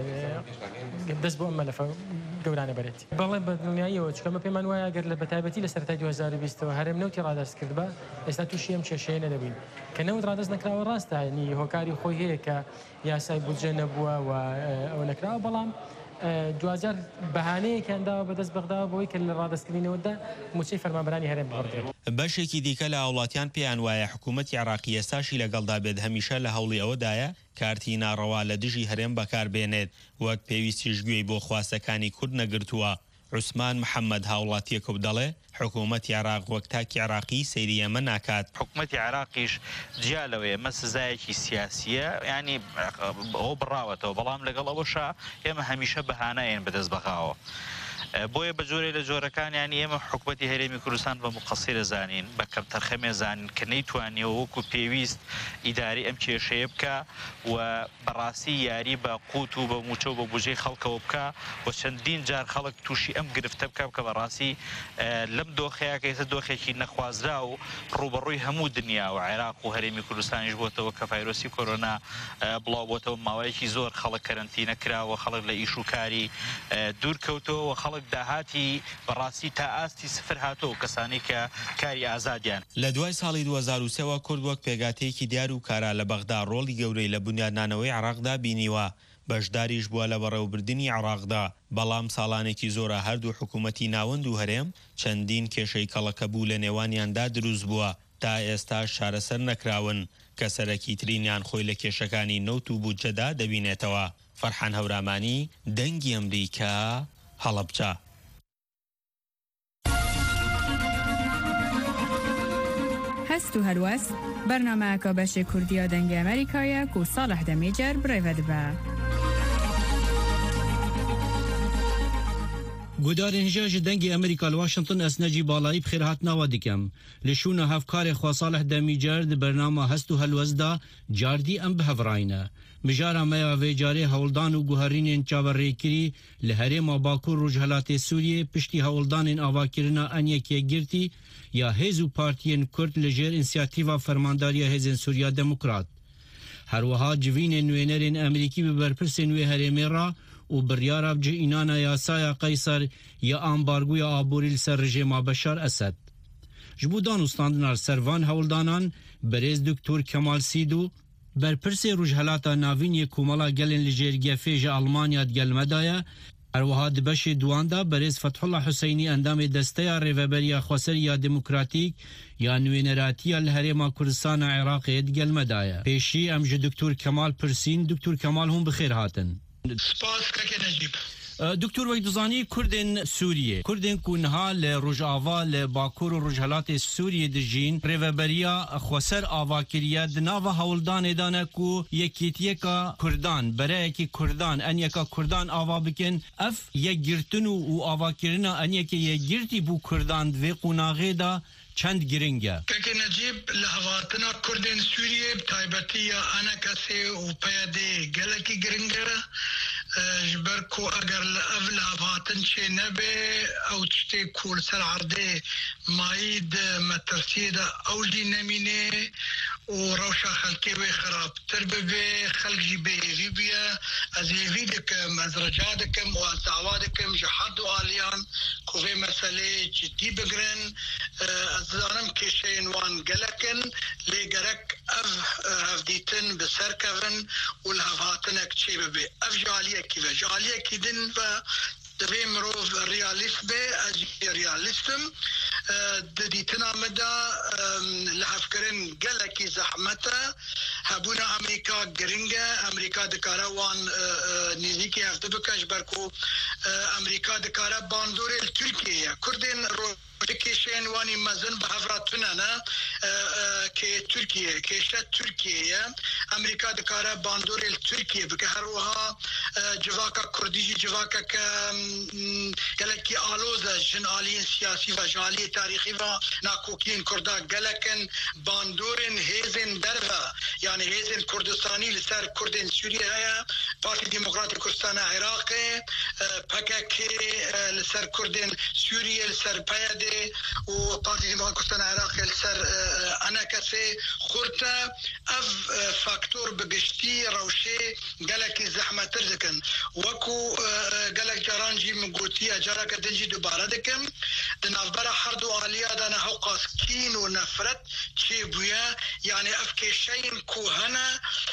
دەست بۆ ئەم مەلەفە گەورانە بەرێت بەڵێ بە دڵنیاییەوە چکەمە پێمان وایە گەر لە بەتایبەتی لە سەرەتای دوو هەزار و بیستەوە هەرێم نەوتی ڕادەست کرد بە ئێستا تووشی ئەم کێشەیە نەدەبین کە نەوت ڕادەست نەکراوە ڕاستە ینی هۆکاری خۆی هەیە کە یاسای بودجە نەبووە و ئەوە نەکراوە بەڵام دوزار بەهانەیەکیانداوە بەدەست بەغداوە بۆی کە لە ڕادستکردنەوەدا موچەی فەرمانبەرانی هەرێم بڕدرێت. بەشێکی دیکە لە هاوڵاتیان پێیان وایە حکوومەتی عێراقی ئێستاشی لەگەڵدا بێت هەمیشە لە هەوڵی ئەوەدایە کارتی ناڕەوا لە دژی هەرێم بەکاربێنێت وەک پێویستیش گوێی بۆ خواستەکانی کورد نەگرتووە. عوسمان محەممەد هاوڵاتیەکە و دەڵێ حکوومەتی عێراق وەک تاکی عێراقی سەیری ئەمە ناکات. حکوومەتی عێراقیش جیا لەوەیە مە سزایەکی سیاسیە ینی ئەو بڕاوەتەوە بەڵام لەگەڵ ئەوەشە ئێمە هەمیشە بەهانەیەن بەدەست بەغاوە. بۆیە بە جۆرێ لە جۆرەکانیانی ئێمە حکوومەتی هەرێمی کوردستان بە مقەسیرە زانین بە کەمتەرخەمێ زانین کە نەیتوانیەوە وەکو پێویست ئیداری ئەم کێشەیە بکە و بەڕاستی یاری بە قوت و بە موچە و بە بودجەی خەڵکەوە بکە و چەندین جار خەڵک تووشی ئەم گرفتە بکە بکە بەڕاستی لەم دۆخەیە کە ئێستا دۆخێکی نەخوازرا و ڕوبەڕووی هەموو دنیا و عێراق و هەرێمی کوردستانیش بۆتەوە کە ڤایرۆسی کۆرۆنا بڵاو بۆتەوە ماوەیەکی زۆر خەڵک کەرەنتینە کراوە خەڵک لە ئیش و کاری دوورکەوتەوە خەڵک داهاتی بەڕاستی تا ئاستی سفر هاتۆ کەسانی کە کاری ئازادیان. لە دوای ساڵی دوو هەزار و سێەوە کورد وەک پێگاتەیەکی دیار و کارا لە بەغدا ڕۆڵی گەورەی لە بنیادنانەوەی عێراقدا بینیوە بەشداریش بووە لە بەڕێوەبردننی عێراقدا بەڵام ساڵانێکی زۆرە هەردوو حکوومەتی ناوەند و هەرێم چەندین کێشەی کەڵەکە بوو لە نێوانیاندا دروست بووە تا ئێستا شارەسەر نەکراون کە سەرەکی ترینیان خۆی لە کێشەکانی نەوت و بودجەدا دەبینێتەوە. فەرحان هەورامانی دەنگی ئەمریکا هەڵەبجە. هەست و هەلوەست بەرنامەکە بەشی کوردیە دەنگی ئەمریکایە و ساڵح دەمیجەر برێڤە دەبە. گودارên hêja ji dengê Amerîka li Washington esnecî balayî bi xêrhat nawa dikem. Li şûna hevkarê Xwesaleh Demîcer di bernama hest û helwez da cardî em bihevirayîne. Mijara me ya vê carê hewldan û guherînên çaverrêkirî li herêma Bakur Rojhilatê Sûriyê piştî hewldanên avakirina enyekê girtî ya hêz û partiyên Kurd li jêr însiyatîva fermandariya Hêzên Sûriya Demokrat. Herwiha civînên nûênerên Amerîkî bi berpirsên wê herêmê ra û biryara ci înana yasaya Qeysar ya ambargoya aborî li ser rejêma Beşar Esed. Ji bo danûstandina servan hewldanan berêz Doktor Kemal Sîdû berpirsê Rojhilata Navînê Komala gelên li jêrgefê ji Almanya digelme daye, herwiha di beşê duan da berêz Fethullah Hüseynî endamê desteya rêveberiya Xweseriya Demokratîk ya nûêneratiya li herêma Kurdistana Iraqê digelme daye. Pêşî em ji Doktor Kemal pirsîn, Doktor Kemal hûn bi xêr hatin. Spas keke Necîb. دکتور وی دزانی کردن سوریه کردن کو نها ل روجاوا ل باکور و روجهلات سوریه دجین ریوبریا خوسر آواکریه دناوا هولدان ادانه کو یکیتیه کا کردان برای کی کردان ان یکا کردان آوا بکن اف یک گرتن و آواکرینا ان یک گرتی بو کردان و قناغه دا چند گرنگه کeke Necîb li hevatına Kurdên Sûriye taybetiya ana kesê û peyadê gelekî giring e ji ber ku eger li ev li hevatin çê nebe ew tiştê ku li ser erdê mayî di metirsiyê de ew jî nemîne û rewşa xelkê wê xirabtir bibe xelk jî bêhêvî bûye ez hêvî dikim ez rica dikim û ez dawa dikim ji her du aliyan ku vê meseleyê ciddî bigirin ez dizanim kêşeyên wan gelekin lê gerek ev hevdîtin bi ser kevin û li hevhatinek çê bibe ev ji aliyekî ve ji aliyekî din ve divê mirov realîst be ez jî realîstim di dîtina me de li hevkirin gelekî zehmete hebûna Amerîka giring e Amerîka dikare wan nîzîkî hevdî bike ji ber ku Amerîka dikare bandorê li Tirkiyeyê Kurdên kêşeyên wanî mezin bi hevra tune ne kê Tirkiye kêşe Tirkiyeyê Amerîka dikare bandorê li Tirkiye bike her wiha civaka Kurdî jî civakeke gelekî aloz e jin aliyên siyasî ve ji aliyê tarîxî ve nakokiyên Kurda gelekin bandorên hêzên derve yani hêzên Kurdistanî li ser Kurdên Sûriye heye Partî Demokratîk Kurdistana Iraqê P K K li ser Kurdên Sûriye li ser P Y D û Partî Demokratîk Kurdistana Iraqê li ser ana kesê xurte ev faktor bi giştî rewşê gelekî zehmetir dikin wekû gelek caran jî min gotiye careke din jî dubare dikim di navbera her du aliya de ne hewqas kîn û nefret çêbûye yani ev kêşeyên ku hene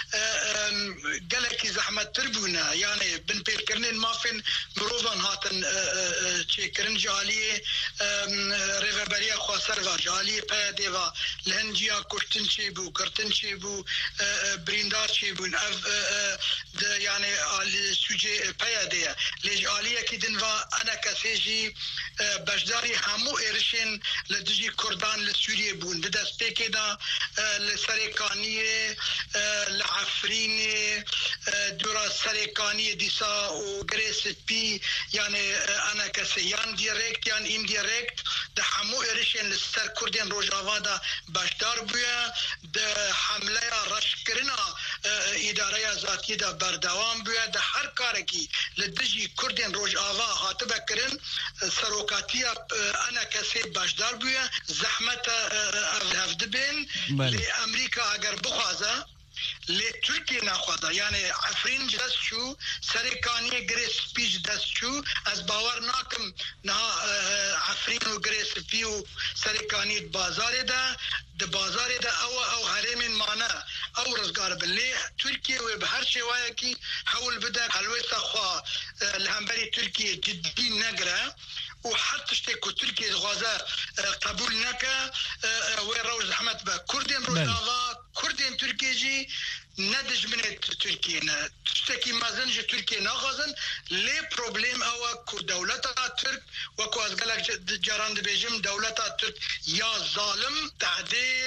gelekî zehmettir bûne yani bin pêrkirinên mafên mirovan hatin çêkirin ji aliyê rêveberiya xweser ve ji aliyê P Y D ve li hin ciya kuştin çêbû girtin çêbû birîndar çêbûn ev yani sûcê P Y D ye lê ji aliyekî din ve ana kesê jî beşdarî hemû êrişên li dijî Kurdan li Sûriye bûn di destpêkê de li Serêkaniyê li Efrînê dûra Serêkaniyê dîsa û girê spî yani ana kesê yan direkt yan indirekt di hemû êrişên li ser Kurdên Rojava da beşdar bûye di hemleya reşkirina îdareya zatiyê de berdewam bûye di her karekî li dijî Kurdên Rojava hatibe kirin serokatiya ana kesê beşdar bûye zehmete ev dibin lê Amerîka eger bixwaze lê Tirkiye naxwaza yani Efrîn ji dest çû Serêkaniyê girê spî ji dest çû ez bawer nakim niha Efrîn û girê spî û Serêkaniyê di bazarê de di bazarê de ew ew herêmên mane ew rizgar bin lê Tirkiye wê bi her şêwayekî hewl bide helwesta xwe li hemberî Tirkiye ciddî negire û her tiştê ku Tirkiye dixwaze qebûl neke wê rew zehmet be Kurdên Rojava Kurdên Tirkiye jî ne dijminê Tirkiye ne tiştekî mezin ji Tirkiye naxwazin lê problem ew e ku dewleta Tirk wekû ez gelek caran dibêjim dewleta Tirk ya zalim tehdê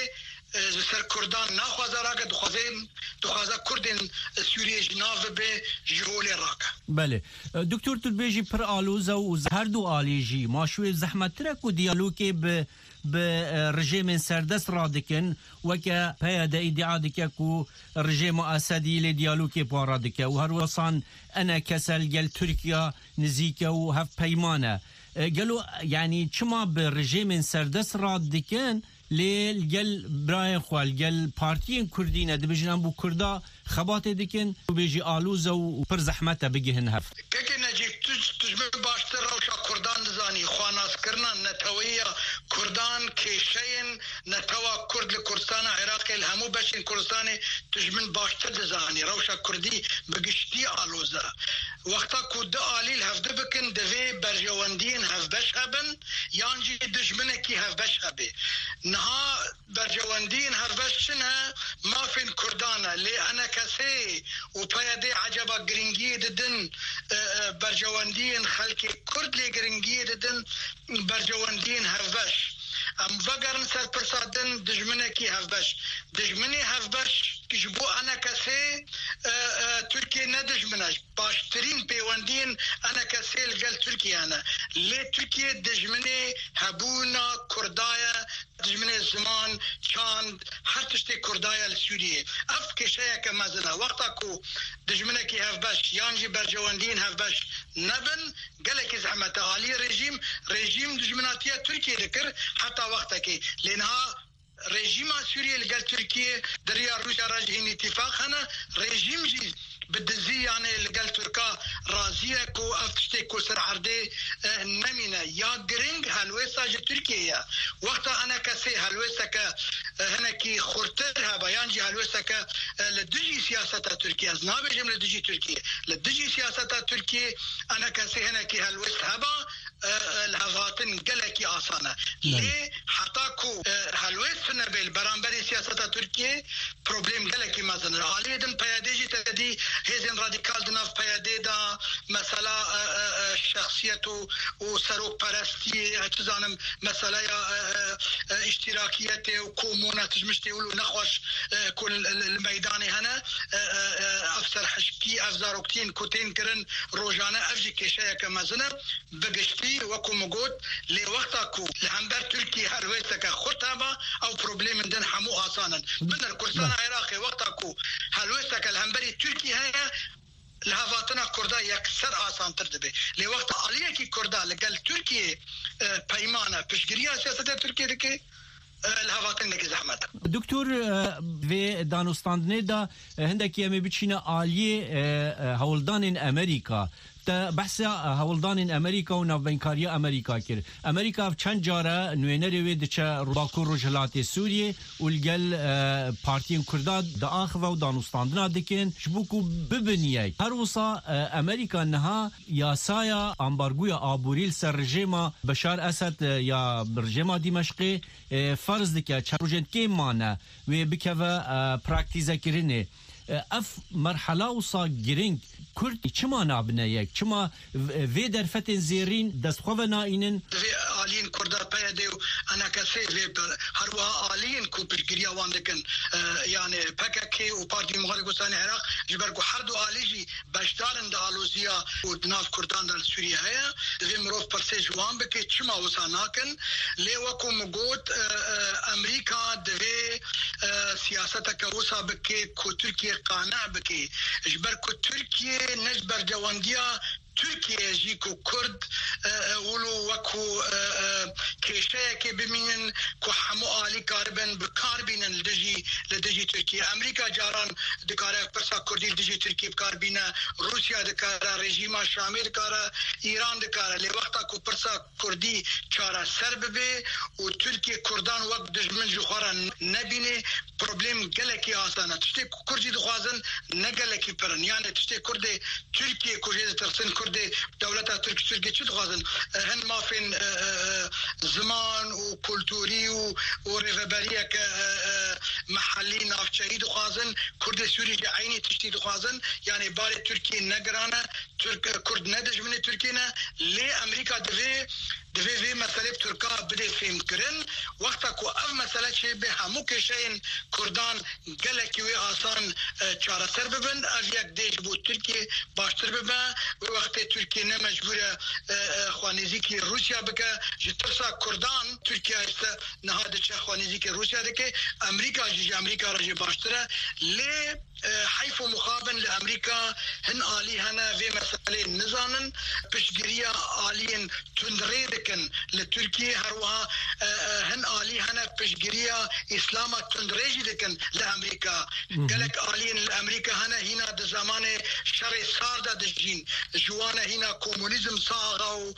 سر کردان نخوازه راکه دخوازه دخوازه کردن سوریه جناف به جهول راکه. بله دکتر تربیجی پر آلوزه و هر دو آلیجی ماشوی زحمت ترک و دیالوگی به به رژیم سردست را دکن و که پیاده ادعا دکه کو رژیم اسدی ل دیالوگی پارا دکه و هر وسان انا کسل گل ترکیه نزیکه و هف پیمانه قالوا يعني شما برجيم سردس راد دكان للجل براين خوال جل بارتين كردين دبجنان بو كردا خبات دكن وبيجي آلوزة وبر زحمته بيجيهن هف كيكي نجيب تجمع باشتر روشا كردان دزاني خواناس كرنا نتوية كردان كيشين نتوى كرد لكردستان عراقي الهمو باشين كردستاني تجمع باشتر دزاني روشا كردي بقشتي آلوزة وقتا كود آلي الهفده بكن دوي برجواندين هف بشهبن يانجي دجمنكي هف بشهبه نها برجواندين هف بشنها ما فين كردانا لي أنا كسي وبيدي عجبا جرينجي ددن برجواندين خلقي كرد لي جرينجي ددن برجواندين هف بش ام فقرن سر برسادن دجمنكي هف بش دجمني هف بش كجبو أنا كسي تركيا ندجمناش باشترين بيواندين أنا كسي لقل تركيا أنا لي تركيا دجمني هبونا كردايا دجمني زمان كان حتشتي كردايا لسوريا أف كشايا كمازنا وقتاكو دجمنكي هف باش يانجي برجواندين هف باش نبن قالك زعما تغالي ريجيم ريجيم دجمناتيا تركيا ذكر حتى وقتك لأنها رژیم سوریه لگل ترکیه دریا روسیا راجعین اتفاق هنه رژیم جی بدزی یعنی لگل ترکا رازیه کو افتشته کو سر عرده نمینه یا گرنگ هلویسا جی ترکیه وقتا انا کسی هلویسا که هنکی خورتر ها بیان جی هلویسا که لدجی سیاستا ترکیه از نابجم لدجی ترکیه لدجی سیاستا ترکیه انا کسی هنکی هلویسا هبا الهفاتن قلقي آسانة ليه حتاكو هلويت سنبيل برانبري سياسة تركيا بروبليم قلقي مازن عالية دن بياديجي تدي هزين راديكال دناف بيادي دا مسألة شخصيته وسروك پرستي اتزانم مسألة اشتراكيته وكومونة تجمشتي ولو نخوش كل الميداني هنا افسر حشكي افزاروكتين كوتين كرن روجانا افجي كيشايا كمازنة بقشتي وكو مجود لوقتكو لهمبر تركي هلويتك خطابة او بروبليم دن حمو آسانا بدنا الكردستان عراقي وقتكو هلويتك الهمبري تركي هيا لهفاتنا كردا يكسر آسان تردبه لوقت عالية كي كردا لقل تركيا بيمانة بشجريا سياسة تركيا دكي الهواتن نك زحمت دكتور في دانوستاندنه دا هندك يمي بتشينا عالية هولدان امريكا بحث هولدان امریکا و نوینکاری امریکا کرد امریکا چند جاره نوینری وید چه باکور رجلات سوریه ولگل پارتین کرداد دا آخو و دانوستاندنا دکن شبوکو ببنیه هر وصا امریکا نها یاسایا امبارگوی آبوریل سر رژیما بشار اسد یا رژیما دمشقی فرض دکه چه روژند که مانه و بکوه پراکتیزه کرنه اف مرحله وصا گرنگ كردي كما نابنيك كما في درفتن زيرين دستخوة نائنن في آلين كردا بيديو أنا كسي في هروا آلين كو بشجريا واندكن يعني بككي وبارتي مغرقستان العراق جبركو حردو آليجي بشدارن دالوزيا ودناف كردان دال سوريا هيا في مروف برسيج وان بكي كما وصاناكن ليوكو مقود أمريكا دفي سياستك وصا بكي كو تركيا قانع بكي جبركو تركيا نجبر جوانديا تركيا جيكو كرد ولو وكو كيشايا كي بمين كو حمو آلي كاربن بكاربين لدجي لدجي تركيا أمريكا جاران دكارا برسا كردي لدجي تركيا بكاربينا روسيا دكارا ريجيما شامي دكارا إيران دكارا لوقتا كو برسا كردي چارا سرب بي و تركيا كردان وقت دجمن جوخارا نبيني بروبليم گلكي آسانا تشتي كردي دخوازن نگلكي پرن يعني تشتي كردي تركيا كردي ترسن كردي دولة تركيا تركيا چه دخوازن هن ما فين زمان وكولتوري وريفبرية محلي نافشهي دخوازن كرد سوري عيني تشتي دخوازن يعني باري تركيا نقرانا ترك كرد ندج من تركيا لي أمريكا دفي دوی وی مسئله ترکا بده فهم کرن وقتا کو اف مسئله چه به همو کشین کردان گلکی و آسان چاره سر ببند از یک دیش بود ترکیه باشتر ببند و وقتی ترکیه نمجبوره خوانیزی که روسیا بکه جترسا کردان ترکیه است نهاده چه خوانیزی که روسیا دکه امریکا جی امریکا را جی باشتره لی حيث مخابن لأمريكا هن آلي هنا في مسألة نزانن بشجرية آليين تندريدكن لتركيا هروها هن آلي هنا بشجرية إسلاما تندريجدكن لأمريكا قالك آليين لأمريكا هنا هنا ده زمان شر ساردا دجين جوانا هنا كومونيزم صاغا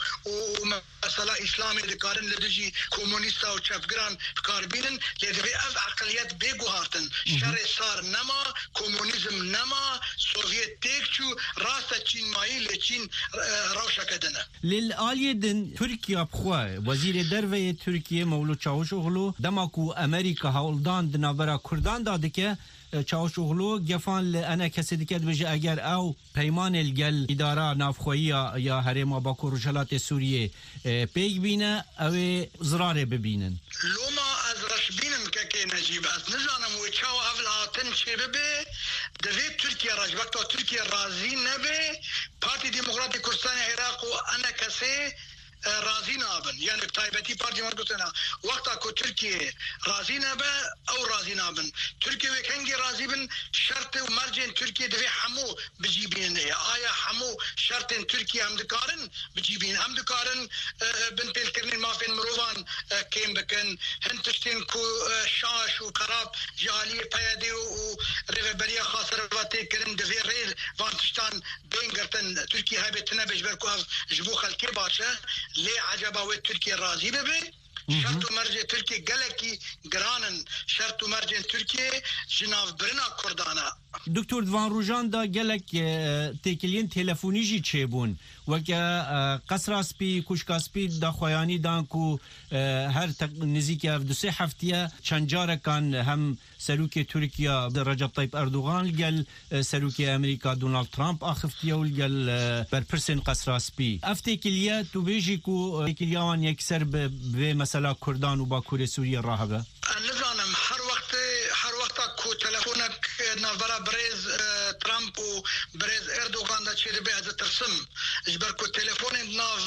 ومسألة إسلامي دكارن لدجي كومونيستا وشافقران بكاربينن لدبي أف عقليات بيقوهارتن شر سار نما کمونیسم نما سوویت تکچو راست چین مایی لچین روشا کدنه للآلیه دن ترکیه بخواه وزیر دروی ترکیه مولود چاوشوغلو دماکو امریکا هولدان دنابرا کردان داده که چاوشوغلو گفان لأنا کسی دکت بجه اگر او پیمان الگل اداره نافخویی یا حریم باکو رجالات سوریه پیگ بینه او زراره ببینن لوما از رش بینم که که نجیب از نزانم و چاو اول هاتن چه ببه دوی ترکیه راج وقتا ترکیه رازی نبه پارتی دموکراتی کردستان عراق و انا کسی راضی نابن یعنی تایبتی پارتی مرکزنا وقتا کو ترکیه راضی نابه او راضی نابن ترکیه وکنگی راضی بن شرط و مرجن ترکیه دوی همو بجیبین آیا همو شرط ترکیه هم دکارن بجیبین هم دکارن بن پیل کرنین مافین مروان کم بکن هن تشتین کو شاش و کراب جالی پیاده و ریوبریا خاصر واتی کرن دوی ریل وان تشتان بین گرتن ترکیه های بتنه بجبر کو جبو خلکی باشه لي عجبا وتركيا راضي به شرط مرجع تركيا قالكي جرانن شرط مرجع تركيا جناف برنا كردانا دكتور دوان روجان دا قالك تيكلين تلفوني جي تشيبون وكا قصراسبي كوشكاسبي دا خوياني دانكو هر نزيكي اف دوسي حفتيا چنجارة كان هم سلوكي تركيا رجب طيب اردوغان قال سلوكي امريكا دونالد ترامب اخفتيا وقال بربرسن قصراسبي افتيكليا تو بيجيكو تيكلياوان يكسر بمسألة كردان وباكور سوريا الراهبة النظام هر وقت هر وقت كو تلفونك نافبرا بريز ترامب و بريز اردوغان دا چه دبي از ترسم اجبر كو تلفون ناف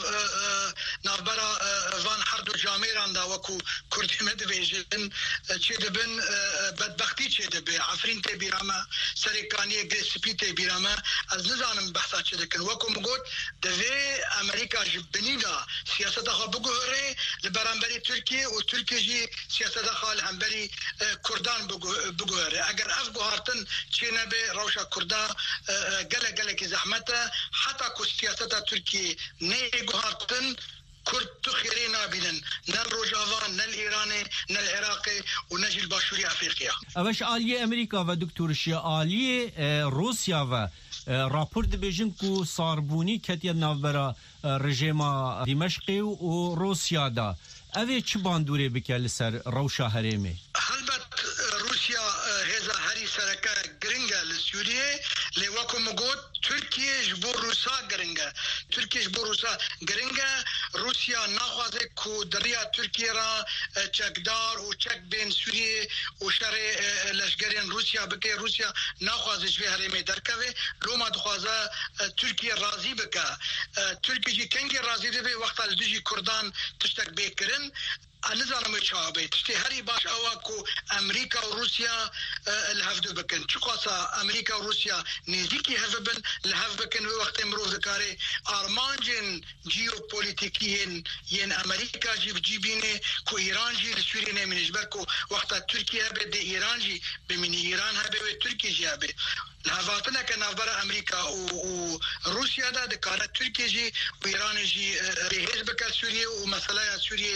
نافبرا وان هردو جاميران دا وكو كردي مدبيجن چه دبن بدبختي چه دبي عفرين تي بيراما سريكانيه گريسبي تي بيراما از نزانم بحثا چه دكن وكو مگود دوي امريكا جبني دا سياسة خوا بگوهره لبرانبري تركيا و تركيا جي سياسة خوا لهنبري كردان بگوهره اگر اف گوهارتن چه نبي روشا كردا گله گله کی زحمته حتی کو سیاست ترکیه نه گوهارتن كرد تخيري نابلن نل روجافان نل إيراني نل العراقي ونجي الباشوري أفريقيا أوش آلية أمريكا و دكتور شيا آلية روسيا و راپور دبیجن کو ساربونی کتیا نوبرا رژیما دمشقی و روسیا دا اوه چه باندوره بکل سر روشا هریمه البت روسیا هزا هری سرکه گرنگه لسوریه لیوکو مگود ترکیه جبور روسا گرنگه ترکیه جبور روسا گرنگه روسیا نخوازه کو دریا ترکیه را چکدار و چک بین سوریه و شر لشگرین روسیا بکه روسیا نخوازه جوی هریمه درکوه لوما دخوازه ترکیه راضی بکه ترکیه جی کنگی راضی ده به وقتا لدوجی کردان تشتک بیکرن نظام شعبي تشتي هري باش اواكو امريكا وروسيا الهفدو بكن شقاسا امريكا وروسيا نزيكي هفبن الهفبكن وقت مرو ذكاري ارمانجن جيوبوليتيكيين ين امريكا جيب جيبينه كو ايران جي لسوريا من جبركو وقت تركيا بده ايران جي بمن ايران هبه تركيا جي هبه الهفاتنا كنافبرا امريكا وروسيا دا دكارة تركيا جي وايران جي حزبك سوريا ومسألة سوريا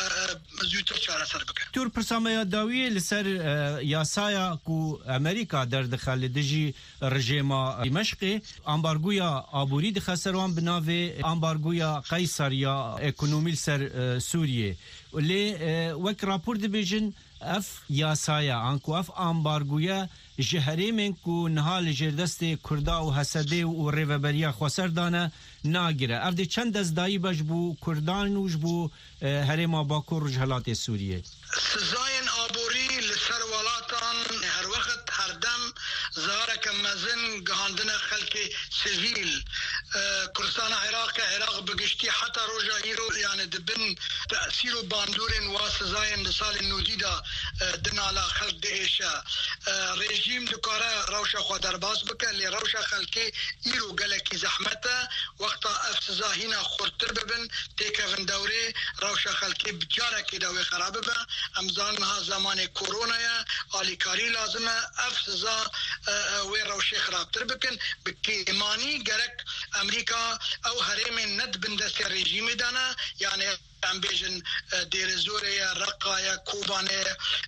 زودتر چاره سر بکن تور پرسامه داوی لسر یاسایا کو امریکا در دخل دجی رژیما دمشق امبارگویا آبوری دخسروان بناوه امبارگویا قیصر یا اکونومی سر سوریه لی وک راپور دبیجن اف یاسایا انکو اف امبارگویا جهرمن کو نهال جردست کردا و حسده و ریوبریا خسر دانه ناگیره اف دی چند از دایی باش بو کردان وش بو هرما باکور جهلات سوریه سزاین آبوری لسر ولاتان هر وقت هر دم زارك مازن قهاندنا خلق سيفيل كردستان عراق عراق بقشتي حتى روجا هيرو يعني دبن تأثير باندورين واسزاين لسال النوديدا دنا على خلق دهيشا ريجيم دكارا روشا خودر باس بك اللي روشا خلقي ايرو قالكي زحمتا وقتا افسزا هنا خورتر ببن تيكفن دوري روشا خلقي بجارة كداوي خراب ببن امزانها زمان كورونا يا آليكاري لازمه افسزا وين روشي خرابتر بكن بكيماني جرك امريكا او هرم ند بندس الرجيم دانا يعني ام بيجن دير زوريا رقايا كوبانه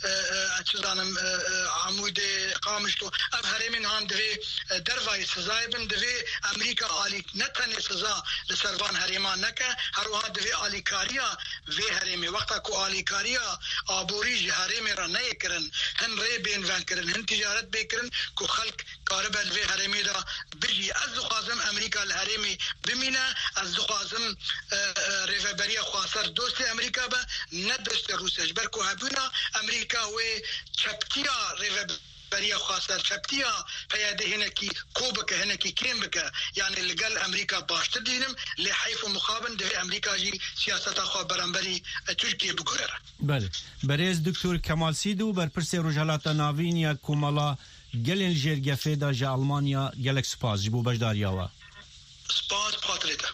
اتزانم عمود قامشتو اب هرم هان دفي درفاي سزاي بن دفي امريكا الي نتن سزا لسربان هرمان نكا هروها دفي الي كاريا في هرم وقتا كو الي كاريا ابوريج هرم را نيكرن هن ري بين فانكرن هن تجارت بيكرن كو خلق كاربل في هرم دا بيجي ازقازم امريكا الهرمي بمينا ازقازم ريفبريا خاصر دوست امريكا با ندست روسيا بركو هبونا امريكا و چپتيا ريفبريا خاصر چپتيا فياده هنكي كوبك هنكي كيمبك يعني اللي قال امريكا باشتر دينم لحيف مخابن ده امريكا جي سياسة خو برانبري تركيا بگوره بله بريز دكتور كمال سيدو برپرسي رجالات ناوينيا كومالا گلن جرگفه دا جا المانيا گلک سپاس جبو بجدارياوا سپاس پاتريتا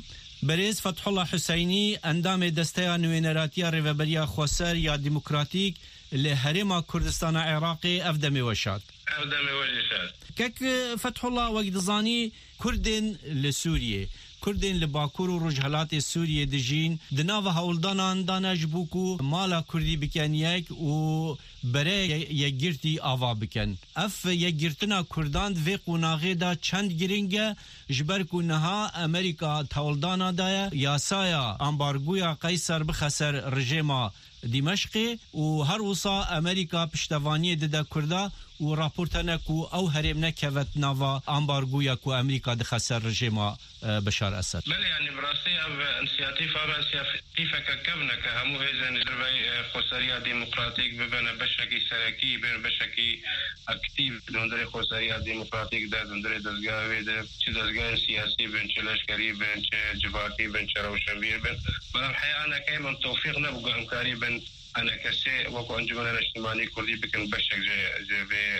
بريز فتح الله حسيني اندام دستيا نوينراتيا ريفبريا خوسر يا ديمقراطيك لهرما كردستان عراقي افدمي وشات افدمي وشات كك فتح الله وقدزاني كردن لسوريا كردن لباكور و رجحلات سوريا دجين دناو هولدانان دانج بوكو مالا كردي بكانيك و برای یگرتی آوا بکن اف یگرتنا کردان و قناغه دا چند گرینگه جبر کنها امریکا تولدانا دایا یاسایا امبارگویا قیصر بخسر رژیما دمشق و هر وصا امریکا پشتوانی ده کردا و راپورتنه کو او هرم نکوت نوا امبارگویا کو امریکا ده خسر رژیما بشار اسد بله يعني براسي اب انسياتيف اب انسياتيف ككبنا كهمو هيزن جربي خسريه ديمقراطيك ببنا بشكي سركي بين بشكي اكتيف دندري خسريه ديمقراطيك ده دندري دزغاوي ده چي دزغاوي سياسي بين چلشكري بين جباتي بين روشنبير بين بل الحقيقه انا كايما توفيق نبغى امكاري بين انا كسي وكو انجمن الاجتماعي كردي بكن بشك جي جي في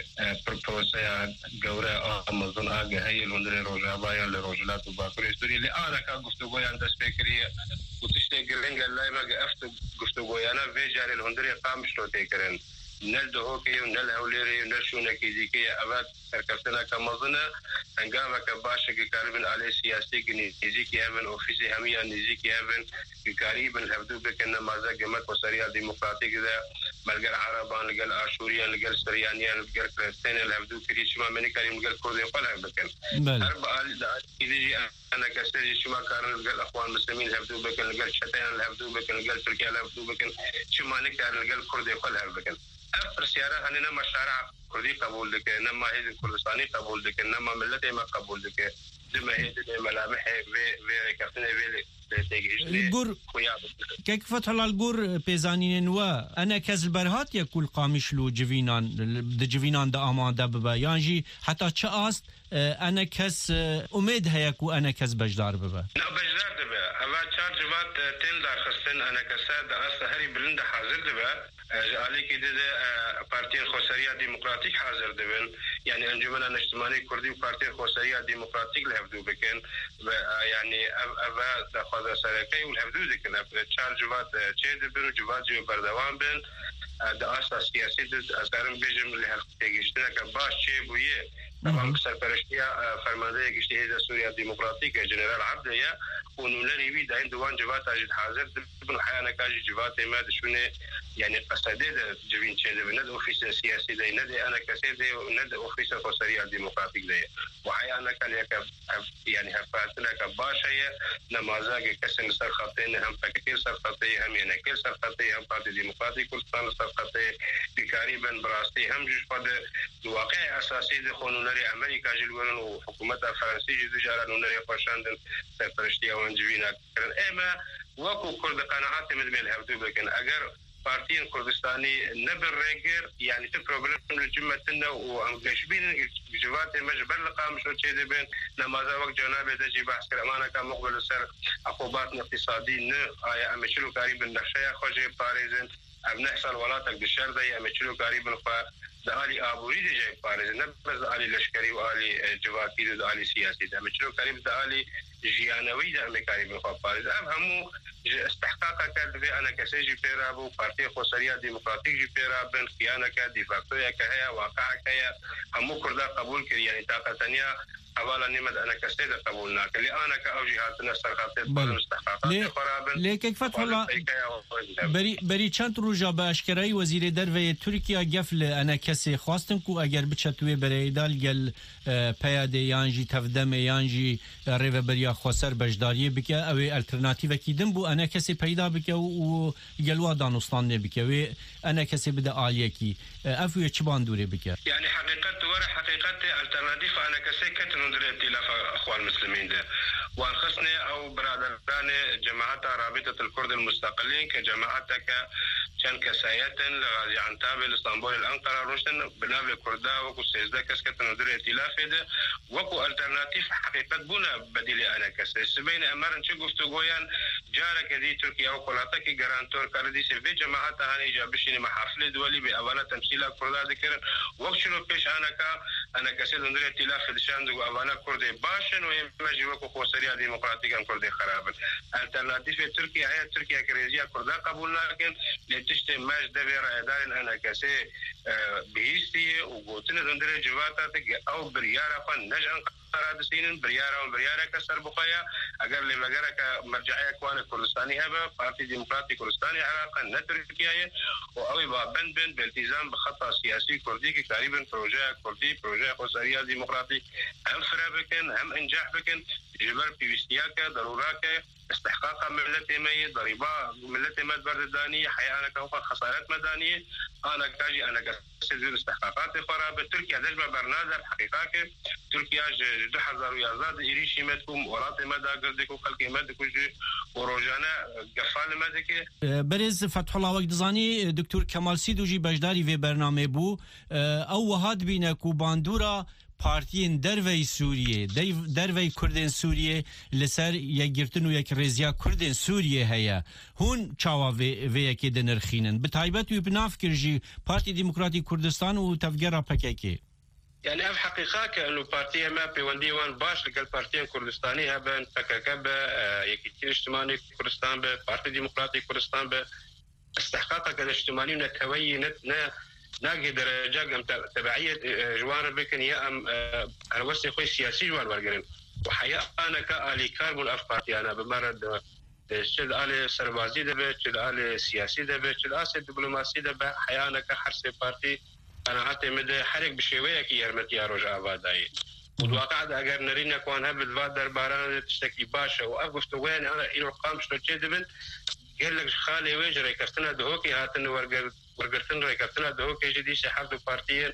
بروسيا غورا امازون اگه هي لندن روجابايا لروجلات وباكوري ستوري اللي انا كا گفتگو عند سبيكري وتشتي گرنگ لاي ما افت گفتگو انا في جاري لندن قام شلو تكرن نل دهوكي ونل هوليري ونل شونكي ديكي ابات تركتنا كمظنه هنگامه كباشك كاربن عليه سياسي نيزيكي هبن اوفيسي هميا نيزيكي هبن قريبا الهبدو بكن مازا قمت وسريع ديمقراطيك ذا ملقى عربان لقى الاشوريان لقى السريانيان لقى كريستيان الهبدو كري شما مني كريم لقى الكردي قلها بكن اربعه يجي انا كسري شما كان لقى الاخوان المسلمين الهبدو بكن لقى الشتان الهبدو بكن لقى تركيا الهبدو بكن شما نكار لقى الكردي قلها بكن افر سياره هننا مشارع كردي قبول لك انما هي الكردستاني قبول لك انما ملتي ما قبول لك دم هي ملامح في في كفتنا في الجور كيف فتح الله الجور بيزانين و انا كز برهات يكل قامشلو جوينان د جوينان د اماده ببا يعني حتى تشاست انا كز امید هيكو انا كز بجدار ببا لا بجدار دبا اوا تشارجات تن دار خصن انا كساد اصهري بلند حاضر دبا عليك ده بارتي الخسريه ديمقراطيك حاضر دبن يعني انجمن الاجتماعي كردي بارتي الخسريه ديمقراطيك لهبدو بكن يعني ابا دخل سركي والهبدو ذيك تشارجات تشيد بن جوات جو بردوام بن ده اساس سياسي ده اثر بيجم اللي هتجيشنا كباش شيء بويه طبعا سرپرشتيا فرمانده گشتي ده سوريا ديمقراطيك جنرال عبديا ونولري بي داين دوان جوات اجد حاضر بن حيانا كاجي جواتي ما دشونه يعني قصدي جبين شيء ند اوفيس سياسي ده ند انا كسيدي ند اوفيس خسريه ديمقراطيك ده وحيانا كان يعني هفاتنا كباشيه نمازاج كسن سر خطين هم فكتير سر خطي هم يعني كل سر خطي هم بارتي ديمقراطي كردستان سر خطي تقريبا براستي هم جوش قد واقع اساسي ده قانونري امريكا جلون وحكومه فرنسيه جدجار نونري خوشاندن سرپرشتي او انجوینا کرن اما وكو كرد قناعات مدمل هبدو بكن اگر بارتين كردستاني نبر ريجر يعني في بروبلم الجمتنا وامجشبين جوات مجبر لقام شو تشي بين نمازا وقت جناب دجي بحث كرمانا كان مقبل سر عقوبات اقتصادي نه ايا امشلو قريب النشايا خوجي باريزن ابنحصل ولاتك بالشهر ده امشلو قريب الخوا دالي ابوري دي جاي باريزن نبز دالي لشكري والي جواتي دالي سياسي ده امشلو قريب دالي جيانوي ده امكاري بالخوا باريز ام همو استحقاق كاد في انا كسيجي بيرا بو بارتي خسريه ديمقراطيك جي بيرا بن خيانه كاد ديفاكتو يا كهيا واقع كهيا همو كردا قبول كري يعني طاقه ثانيه حوالا نمد انا كسيد قبولنا اللي انا كاوجهاتنا سرقات استحقاقات خرابن لكن فتح الله بري بري چند روجا به اشکرای وزیر دروی ترکیه گفل انا کسی خواستن کو اگر بچتوی بریدال گل پیاده یانجی تفدم یانجی ریو بریا خسر بجداری بک او الټرناتیو کیدن بو انا کسی پیدا بک او گلوا دانستان نه بک و انا کسی بده عالیه کی افو چبان دوره بک يعني حقيقه ورا حقيقه الترناتيف انا كسي كتن ندير ائتلاف اخوان المسلمين ده وانخصني او برادران جماعه رابطه الكرد المستقلين كجماعتك كان كسايات لغازي عنتاب اسطنبول الانقره روشن بنابل كردا وكو سيزدا كسكت ندير ائتلاف ده وكو الترناتيف حقيقه بنا بديل انا كسي بين امر نشي گفتگويان جارك دي تركيا وكولاتك جارانتور كردي سي في جماعه هاني جابشني محافل دولي باولا تمثيل كردا ذكر وقشلو بيش انا كا انا كسي ندير ائتلاف دشان دو اولا كردي باشن ويمجي وكو خسريه ديمقراطيكا كردي خراب الترناتيف تركيا هي تركيا كريزيا كردا قبول لكن لتشتي ماج دبر ادار انا كسي بيستي وقلتنا ندير جواتاتك او بريارا فن نجان قرادسين بريارا وبريارا كسر بخايا اگر لمجرك مرجعيه كوان كردستاني هبه بارتي ديمقراطي كردستاني عراقا نتركيا او بابن بن بالتزام بخطه سياسي كردي تقريبا بروجه كردي بروجه خسريه ديمقراطي هم فرابكن هم انجاح بكن جبر بيستياك ضرورات استحقاق ملتي مي ضريبه ملتي مد بردانيه حياه كوفا خسارات مدنيه انا كاجي انا كسر استحقاقات خراب تركيا دجبه برنامج حقيقه تركيا جد حزر يازاد إيريشي مدكم ورات مدى قردكم خلق مدكم وروجانا قفال مدك برز فتح الله وقت زاني دكتور كمال سيدوجي بجداري في برنامج بو او وهاد بينكو باندورا پارتیین دروی سوریه دروی کردن سوریه لسر یک گرتن و یک رزیا کردن سوریه هیا هون چاوا و یکی دنرخینن به تایبت و بناف کرجی پارتی دموکراتی کردستان و تفجر پککی يعني اف حقيقه كانه بارتي ما بيوندي وان باش لقى البارتيين كردستاني هبن فككب يكتير اجتماعي كردستان به بارتي ديمقراطي كردستان به استحقاقك الاجتماعي نتوي نتنا ناقي درجة قم تبعية جوان بكن يا أم أنا وسي خوي سياسي جوان والقرن وحياة أنا كآلي كاربون أفقاتي أنا بمرد شد آلي سربازي دبي شد آلي سياسي دبي شد آسي دبلوماسي دبي حياة أنا كحرسي بارتي أنا حتى مدى حرق بشوية كي يرمتي أروج آباداي والواقع ده أجر نرينا كون هبد فاد درباران تشتكي باشا وأقفت وين أنا إلو قام شنو تشدبن قال لك خالي ويجري كرتنا دهوكي هاتن ورقر ورقرتن ريكرتنا دهوكي جدي شحرد بارتيين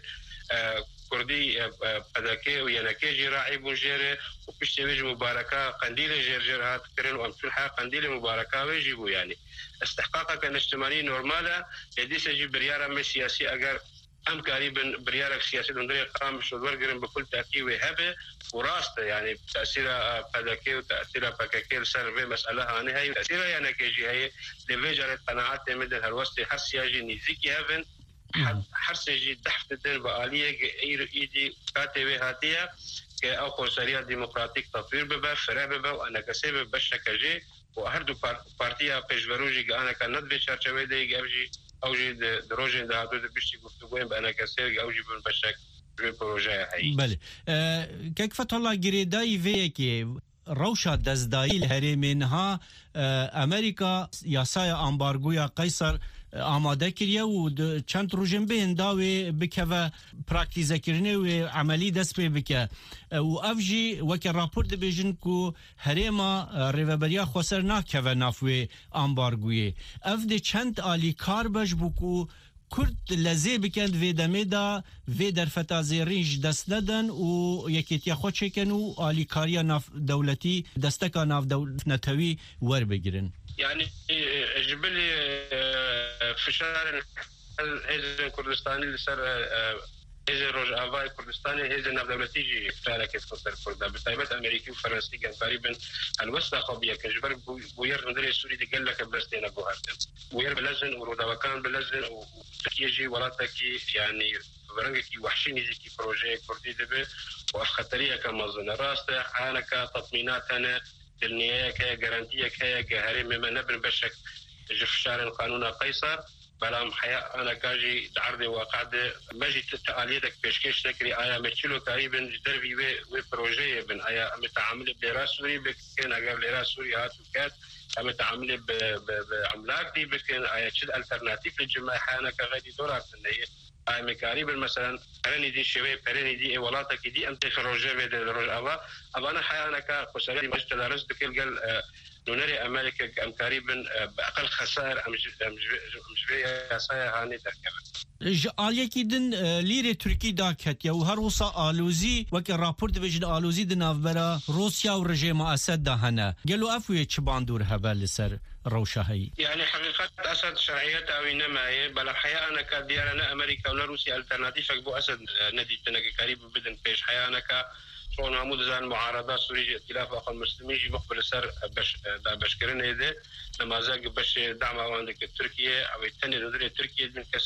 كردي بدكي وينكي راعي بوجيري وبيشتي ويج مباركه قنديل جرجر هات كرن وامسلحه قنديل مباركه ويجيبوا يعني استحقاقك الاجتماعي نورماله يدي سجي برياره سياسي اگر ام قريبا بريارك سياسي دندري قام شورغرن بكل تاكيد وهبه وراسته يعني تاثير بدكي وتاثير بككيل سيرفي مساله هاني هي تاثير يعني كيجي هي ديفيجر قناعات مد الوسط حسياجي نيزيكي هافن حرسجي تحت الدين بآلية إيدي كاتبه هاتية كأو خسرية ديمقراطيك تطوير ببا فرع ببا وأنا كسيب بشكل جي وهردو بارتيا بيجبروجي أنا كانت بشارشوي دي أوجي أوجي دروجين ده هاتو بيشتي قفتوين بأنا كسيب أوجي بشكل بروجه هاي بله كيف فتح الله جريداي فيكي روشا دزدایی هرمینها امریکا یاسای امبارگویا قیصر آماده کریه و چند روزن به انداوی بکه پراکتیزه کرنه و عملی دست پی بکه و افجی وکی راپورت بیجن که هرما ریوبریا خسر ناکه و نافوی امبارگوی افده چند آلی کار بش بکو کرد لزی بکند وی دمه دا وی در فتازی رینج دست ندن و یکیتیا خود چکن و آلی کاریا ناف دولتی دستکا ناف دولتنتوی ور بگیرن. يعني جبلي فشار هذا كردستاني اللي صار هذا روج افاي كردستاني هذا ناف دولتي جي فعلا كيف تصير كردا بتايبات امريكي وفرنسي كان تقريبا الوسطى خبيه كجبر بوير ندري سوري دي قال لك بلستينا بوهرتن بوير بلزن ورودا كان بلزن وتكيجي ولاتكي يعني برنجكي وحشيني زي كي بروجي كردي دبي وافخطريه كما ظن راسته انا كتطمينات انا النهاية كهي جارانتية كهي جهري مما نبن بشك جف شارع قانون قيصر بلام حياة أنا كاجي تعرضي وقعد ماجي تقاليدك بيشكيش نكري آيا متشلو تقريبا دربي وي وي بروجي بن آيا متعامل بليرا سوري بكين أجر ليرا سوري هاتو كات متعامل بعملاك دي بكين آيا تشد ألترناتيف للجماعة حانا كغادي دولار النهاية آيا مكاريب مثلا أراني دي شوي أراني دي ولاتك دي أنت في الروجي بيد الروج أبا أبا أنا حياة أنا كخساري مجد تدرس بكل قال نونري أمريكا أم قريبا بأقل خسائر أم جبية سايا هاني تركبت. آلیکی دن لیره ترکی دا کتیا و هر وصا آلوزی وکی راپورت بجن آلوزی دن افبرا روسیا و رژیم اسد دا هنه گلو افوی چه باندور هبه لسر روشهایی يعني حقيقة أسد شرعية أو إنما هي بلا حياة أنا كديارنا أمريكا ولا روسيا ألترناتيف بو أسد ندي تنك قريب بدن بيش حياة أنا ك شلون عمود زان معارضات سوريا ائتلاف اخو المسلمين يجي مقبل سر باش دا بشكرن هذا لما زاق باش دعم عندك تركيا او الثاني ندري تركيا من كاس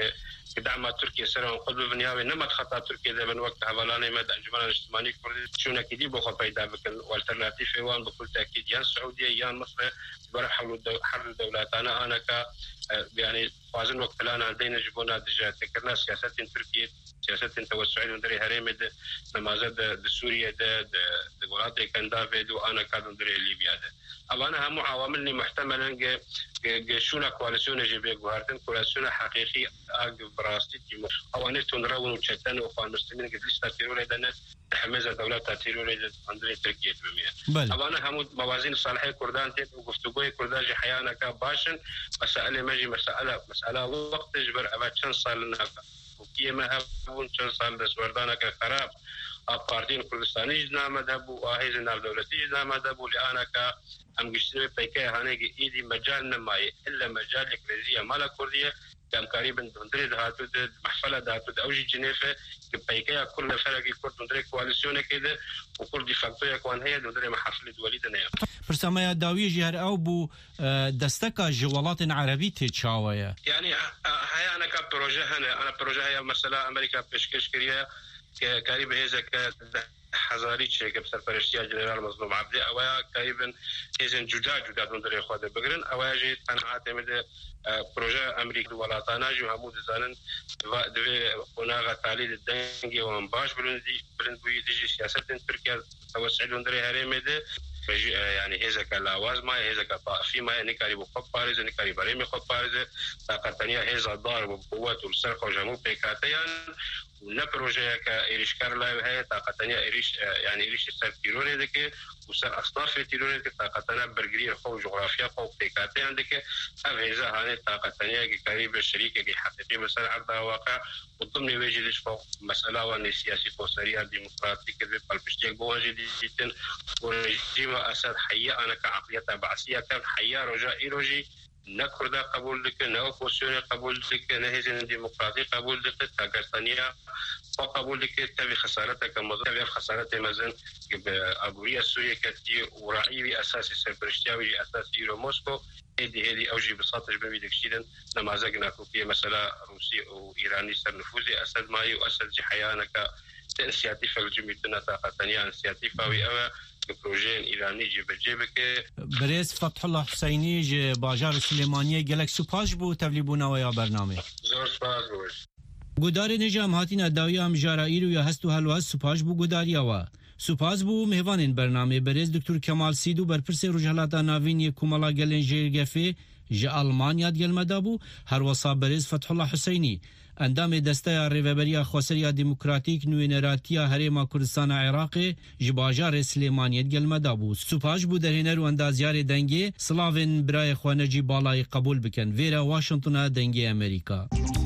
دعم تركيا سر قلب بنياوي نما خطا تركيا ده من وقت حوالاني مد انجمن الاجتماعي كردي شنو كدي بو خفايدا بكن والترناتيف ايوان بكل تاكيد يا السعوديه يا مصر بر حول حرب الدولات انا انا ك يعني فازن وقت لنا عندنا جبونا دجا تكرنا سياسات تركيا سياسات توسعي ندري هرم لما زاد سوريا ده ده ولات كان دافيد وانا كان ندري ليبيا ده انا هم عوامل محتملا شونا كواليسيون جيبي غارتن كواليسيون حقيقي اج براستي او ان تنرون وشتان وفان المسلمين قد لسه تيروا لدنا حمزه دولات تيروا لدنا عندنا تركيا بمية انا هم موازين صالحي كردان وقفتوي كرداجي حيانا كباشن مساله ماجي مساله مساله وقت جبر ابا كان صار لنا وكي ما هبون كان صار بس وردانا كخراب البارتين كردستاني جنا مذهبو واهيز نار دولتي جنا مذهبو لأنا كا أم قشتني بيكي هانيجي إيدي مجال نماي إلا مجال إكليزية مالا كردية كان قريبا دندري دهاتو ده محفلة دهاتو ده أوجي جنيفة كبيكي كل فرقي كرد دندري كواليسيوني كده وكل ديفاكتو يكوان هي دندري محفلة وليدة نيا برسامة داوي جهر أو بو دستكا جوالات عربي تتشاوية يعني هيا أنا كبروجه هنا أنا بروجه هي مثلا أمريكا بشكش كريا كقريب هذا كحزاري شيء كبسر فرشتي جنرال مظلوم عبدي أو قريبا هذا جدا جدا دندري خواده بقرن أو يجي أنا أعتمد بروجه أمريكا ولاتانا جو همود زانن دوي هناك تعليل الدنجي وانباش بلندي بلندوي ديجي سياسة تركيا توسع دندري هرمده يعني هذا كلاواز ما هذا كطائفي ما نكاري بخبارز نكاري بريمي خبارز طاقتنيا هذا ضارب بقوات والسرقة وجمهور بيكاتيان ونبروجه كإيريش كارلا هي طاقتنيا إيريش يعني إيريش سر تيروري دك وسر أصناف تيروري دك طاقتنا برجرير خو جغرافيا خو بيكاتيان دك هذا هاني طاقتنيا كقريب الشريك كي حقيقي مثلا عرض واقع وضمن وجه ليش فوق مسألة وان سياسي فوسرية ديمقراطية كذا بالبشتيك بواجه دي جدا ورجيم أسد حياة أنا كعقلية بعثية كان حياة رجاء إيروجي نكردا قبول لك نو فوسيون قبول لك نهزن ديمقراطي قبول لك تاكستانيا وقبول لك تبي خسارتك كمضى تبي خسارتك مثلا أبوريا سوريا كتي ورعي أساسي سبرشتياوي أساسي يورو موسكو هذه هذه أوجي بساطة جبنا بيدكشيدن نمازجنا كوكية مثلا روسي وإيراني سر نفوذي أسد ماي وأسد جحيانك تأسياتيفا الجميتنا طاقتنيا أسياتيفا وأما بروجين إيراني جيب جيبك بريز فتح الله حسيني جي باجار سليمانية جالك سوباج بو تبليبونا ويا برنامج زور سپاس بوش گودار نجام هاتین ادعای ام جرائیر و هست و هلوز سپاش بو گوداریا و سوپاس بو مهوانین برنامه برز دکتر کمال سیدو برپرس روجهلاتا ناوینی کومالا گلن جرگفه جه آلمانیا گلمدا بو هر وصا برز فتح الله حسینی اندام دسته ریوبریا خوسریا دموکراتیک نوینراتیا هریما کردستان عراق جباجار سلیمانیت گلمدا بو سوپاش بو درهنر و اندازیار دنگی سلاوین برای خوانجی بالای قبول بکن ویرا واشنطن دنگی امریکا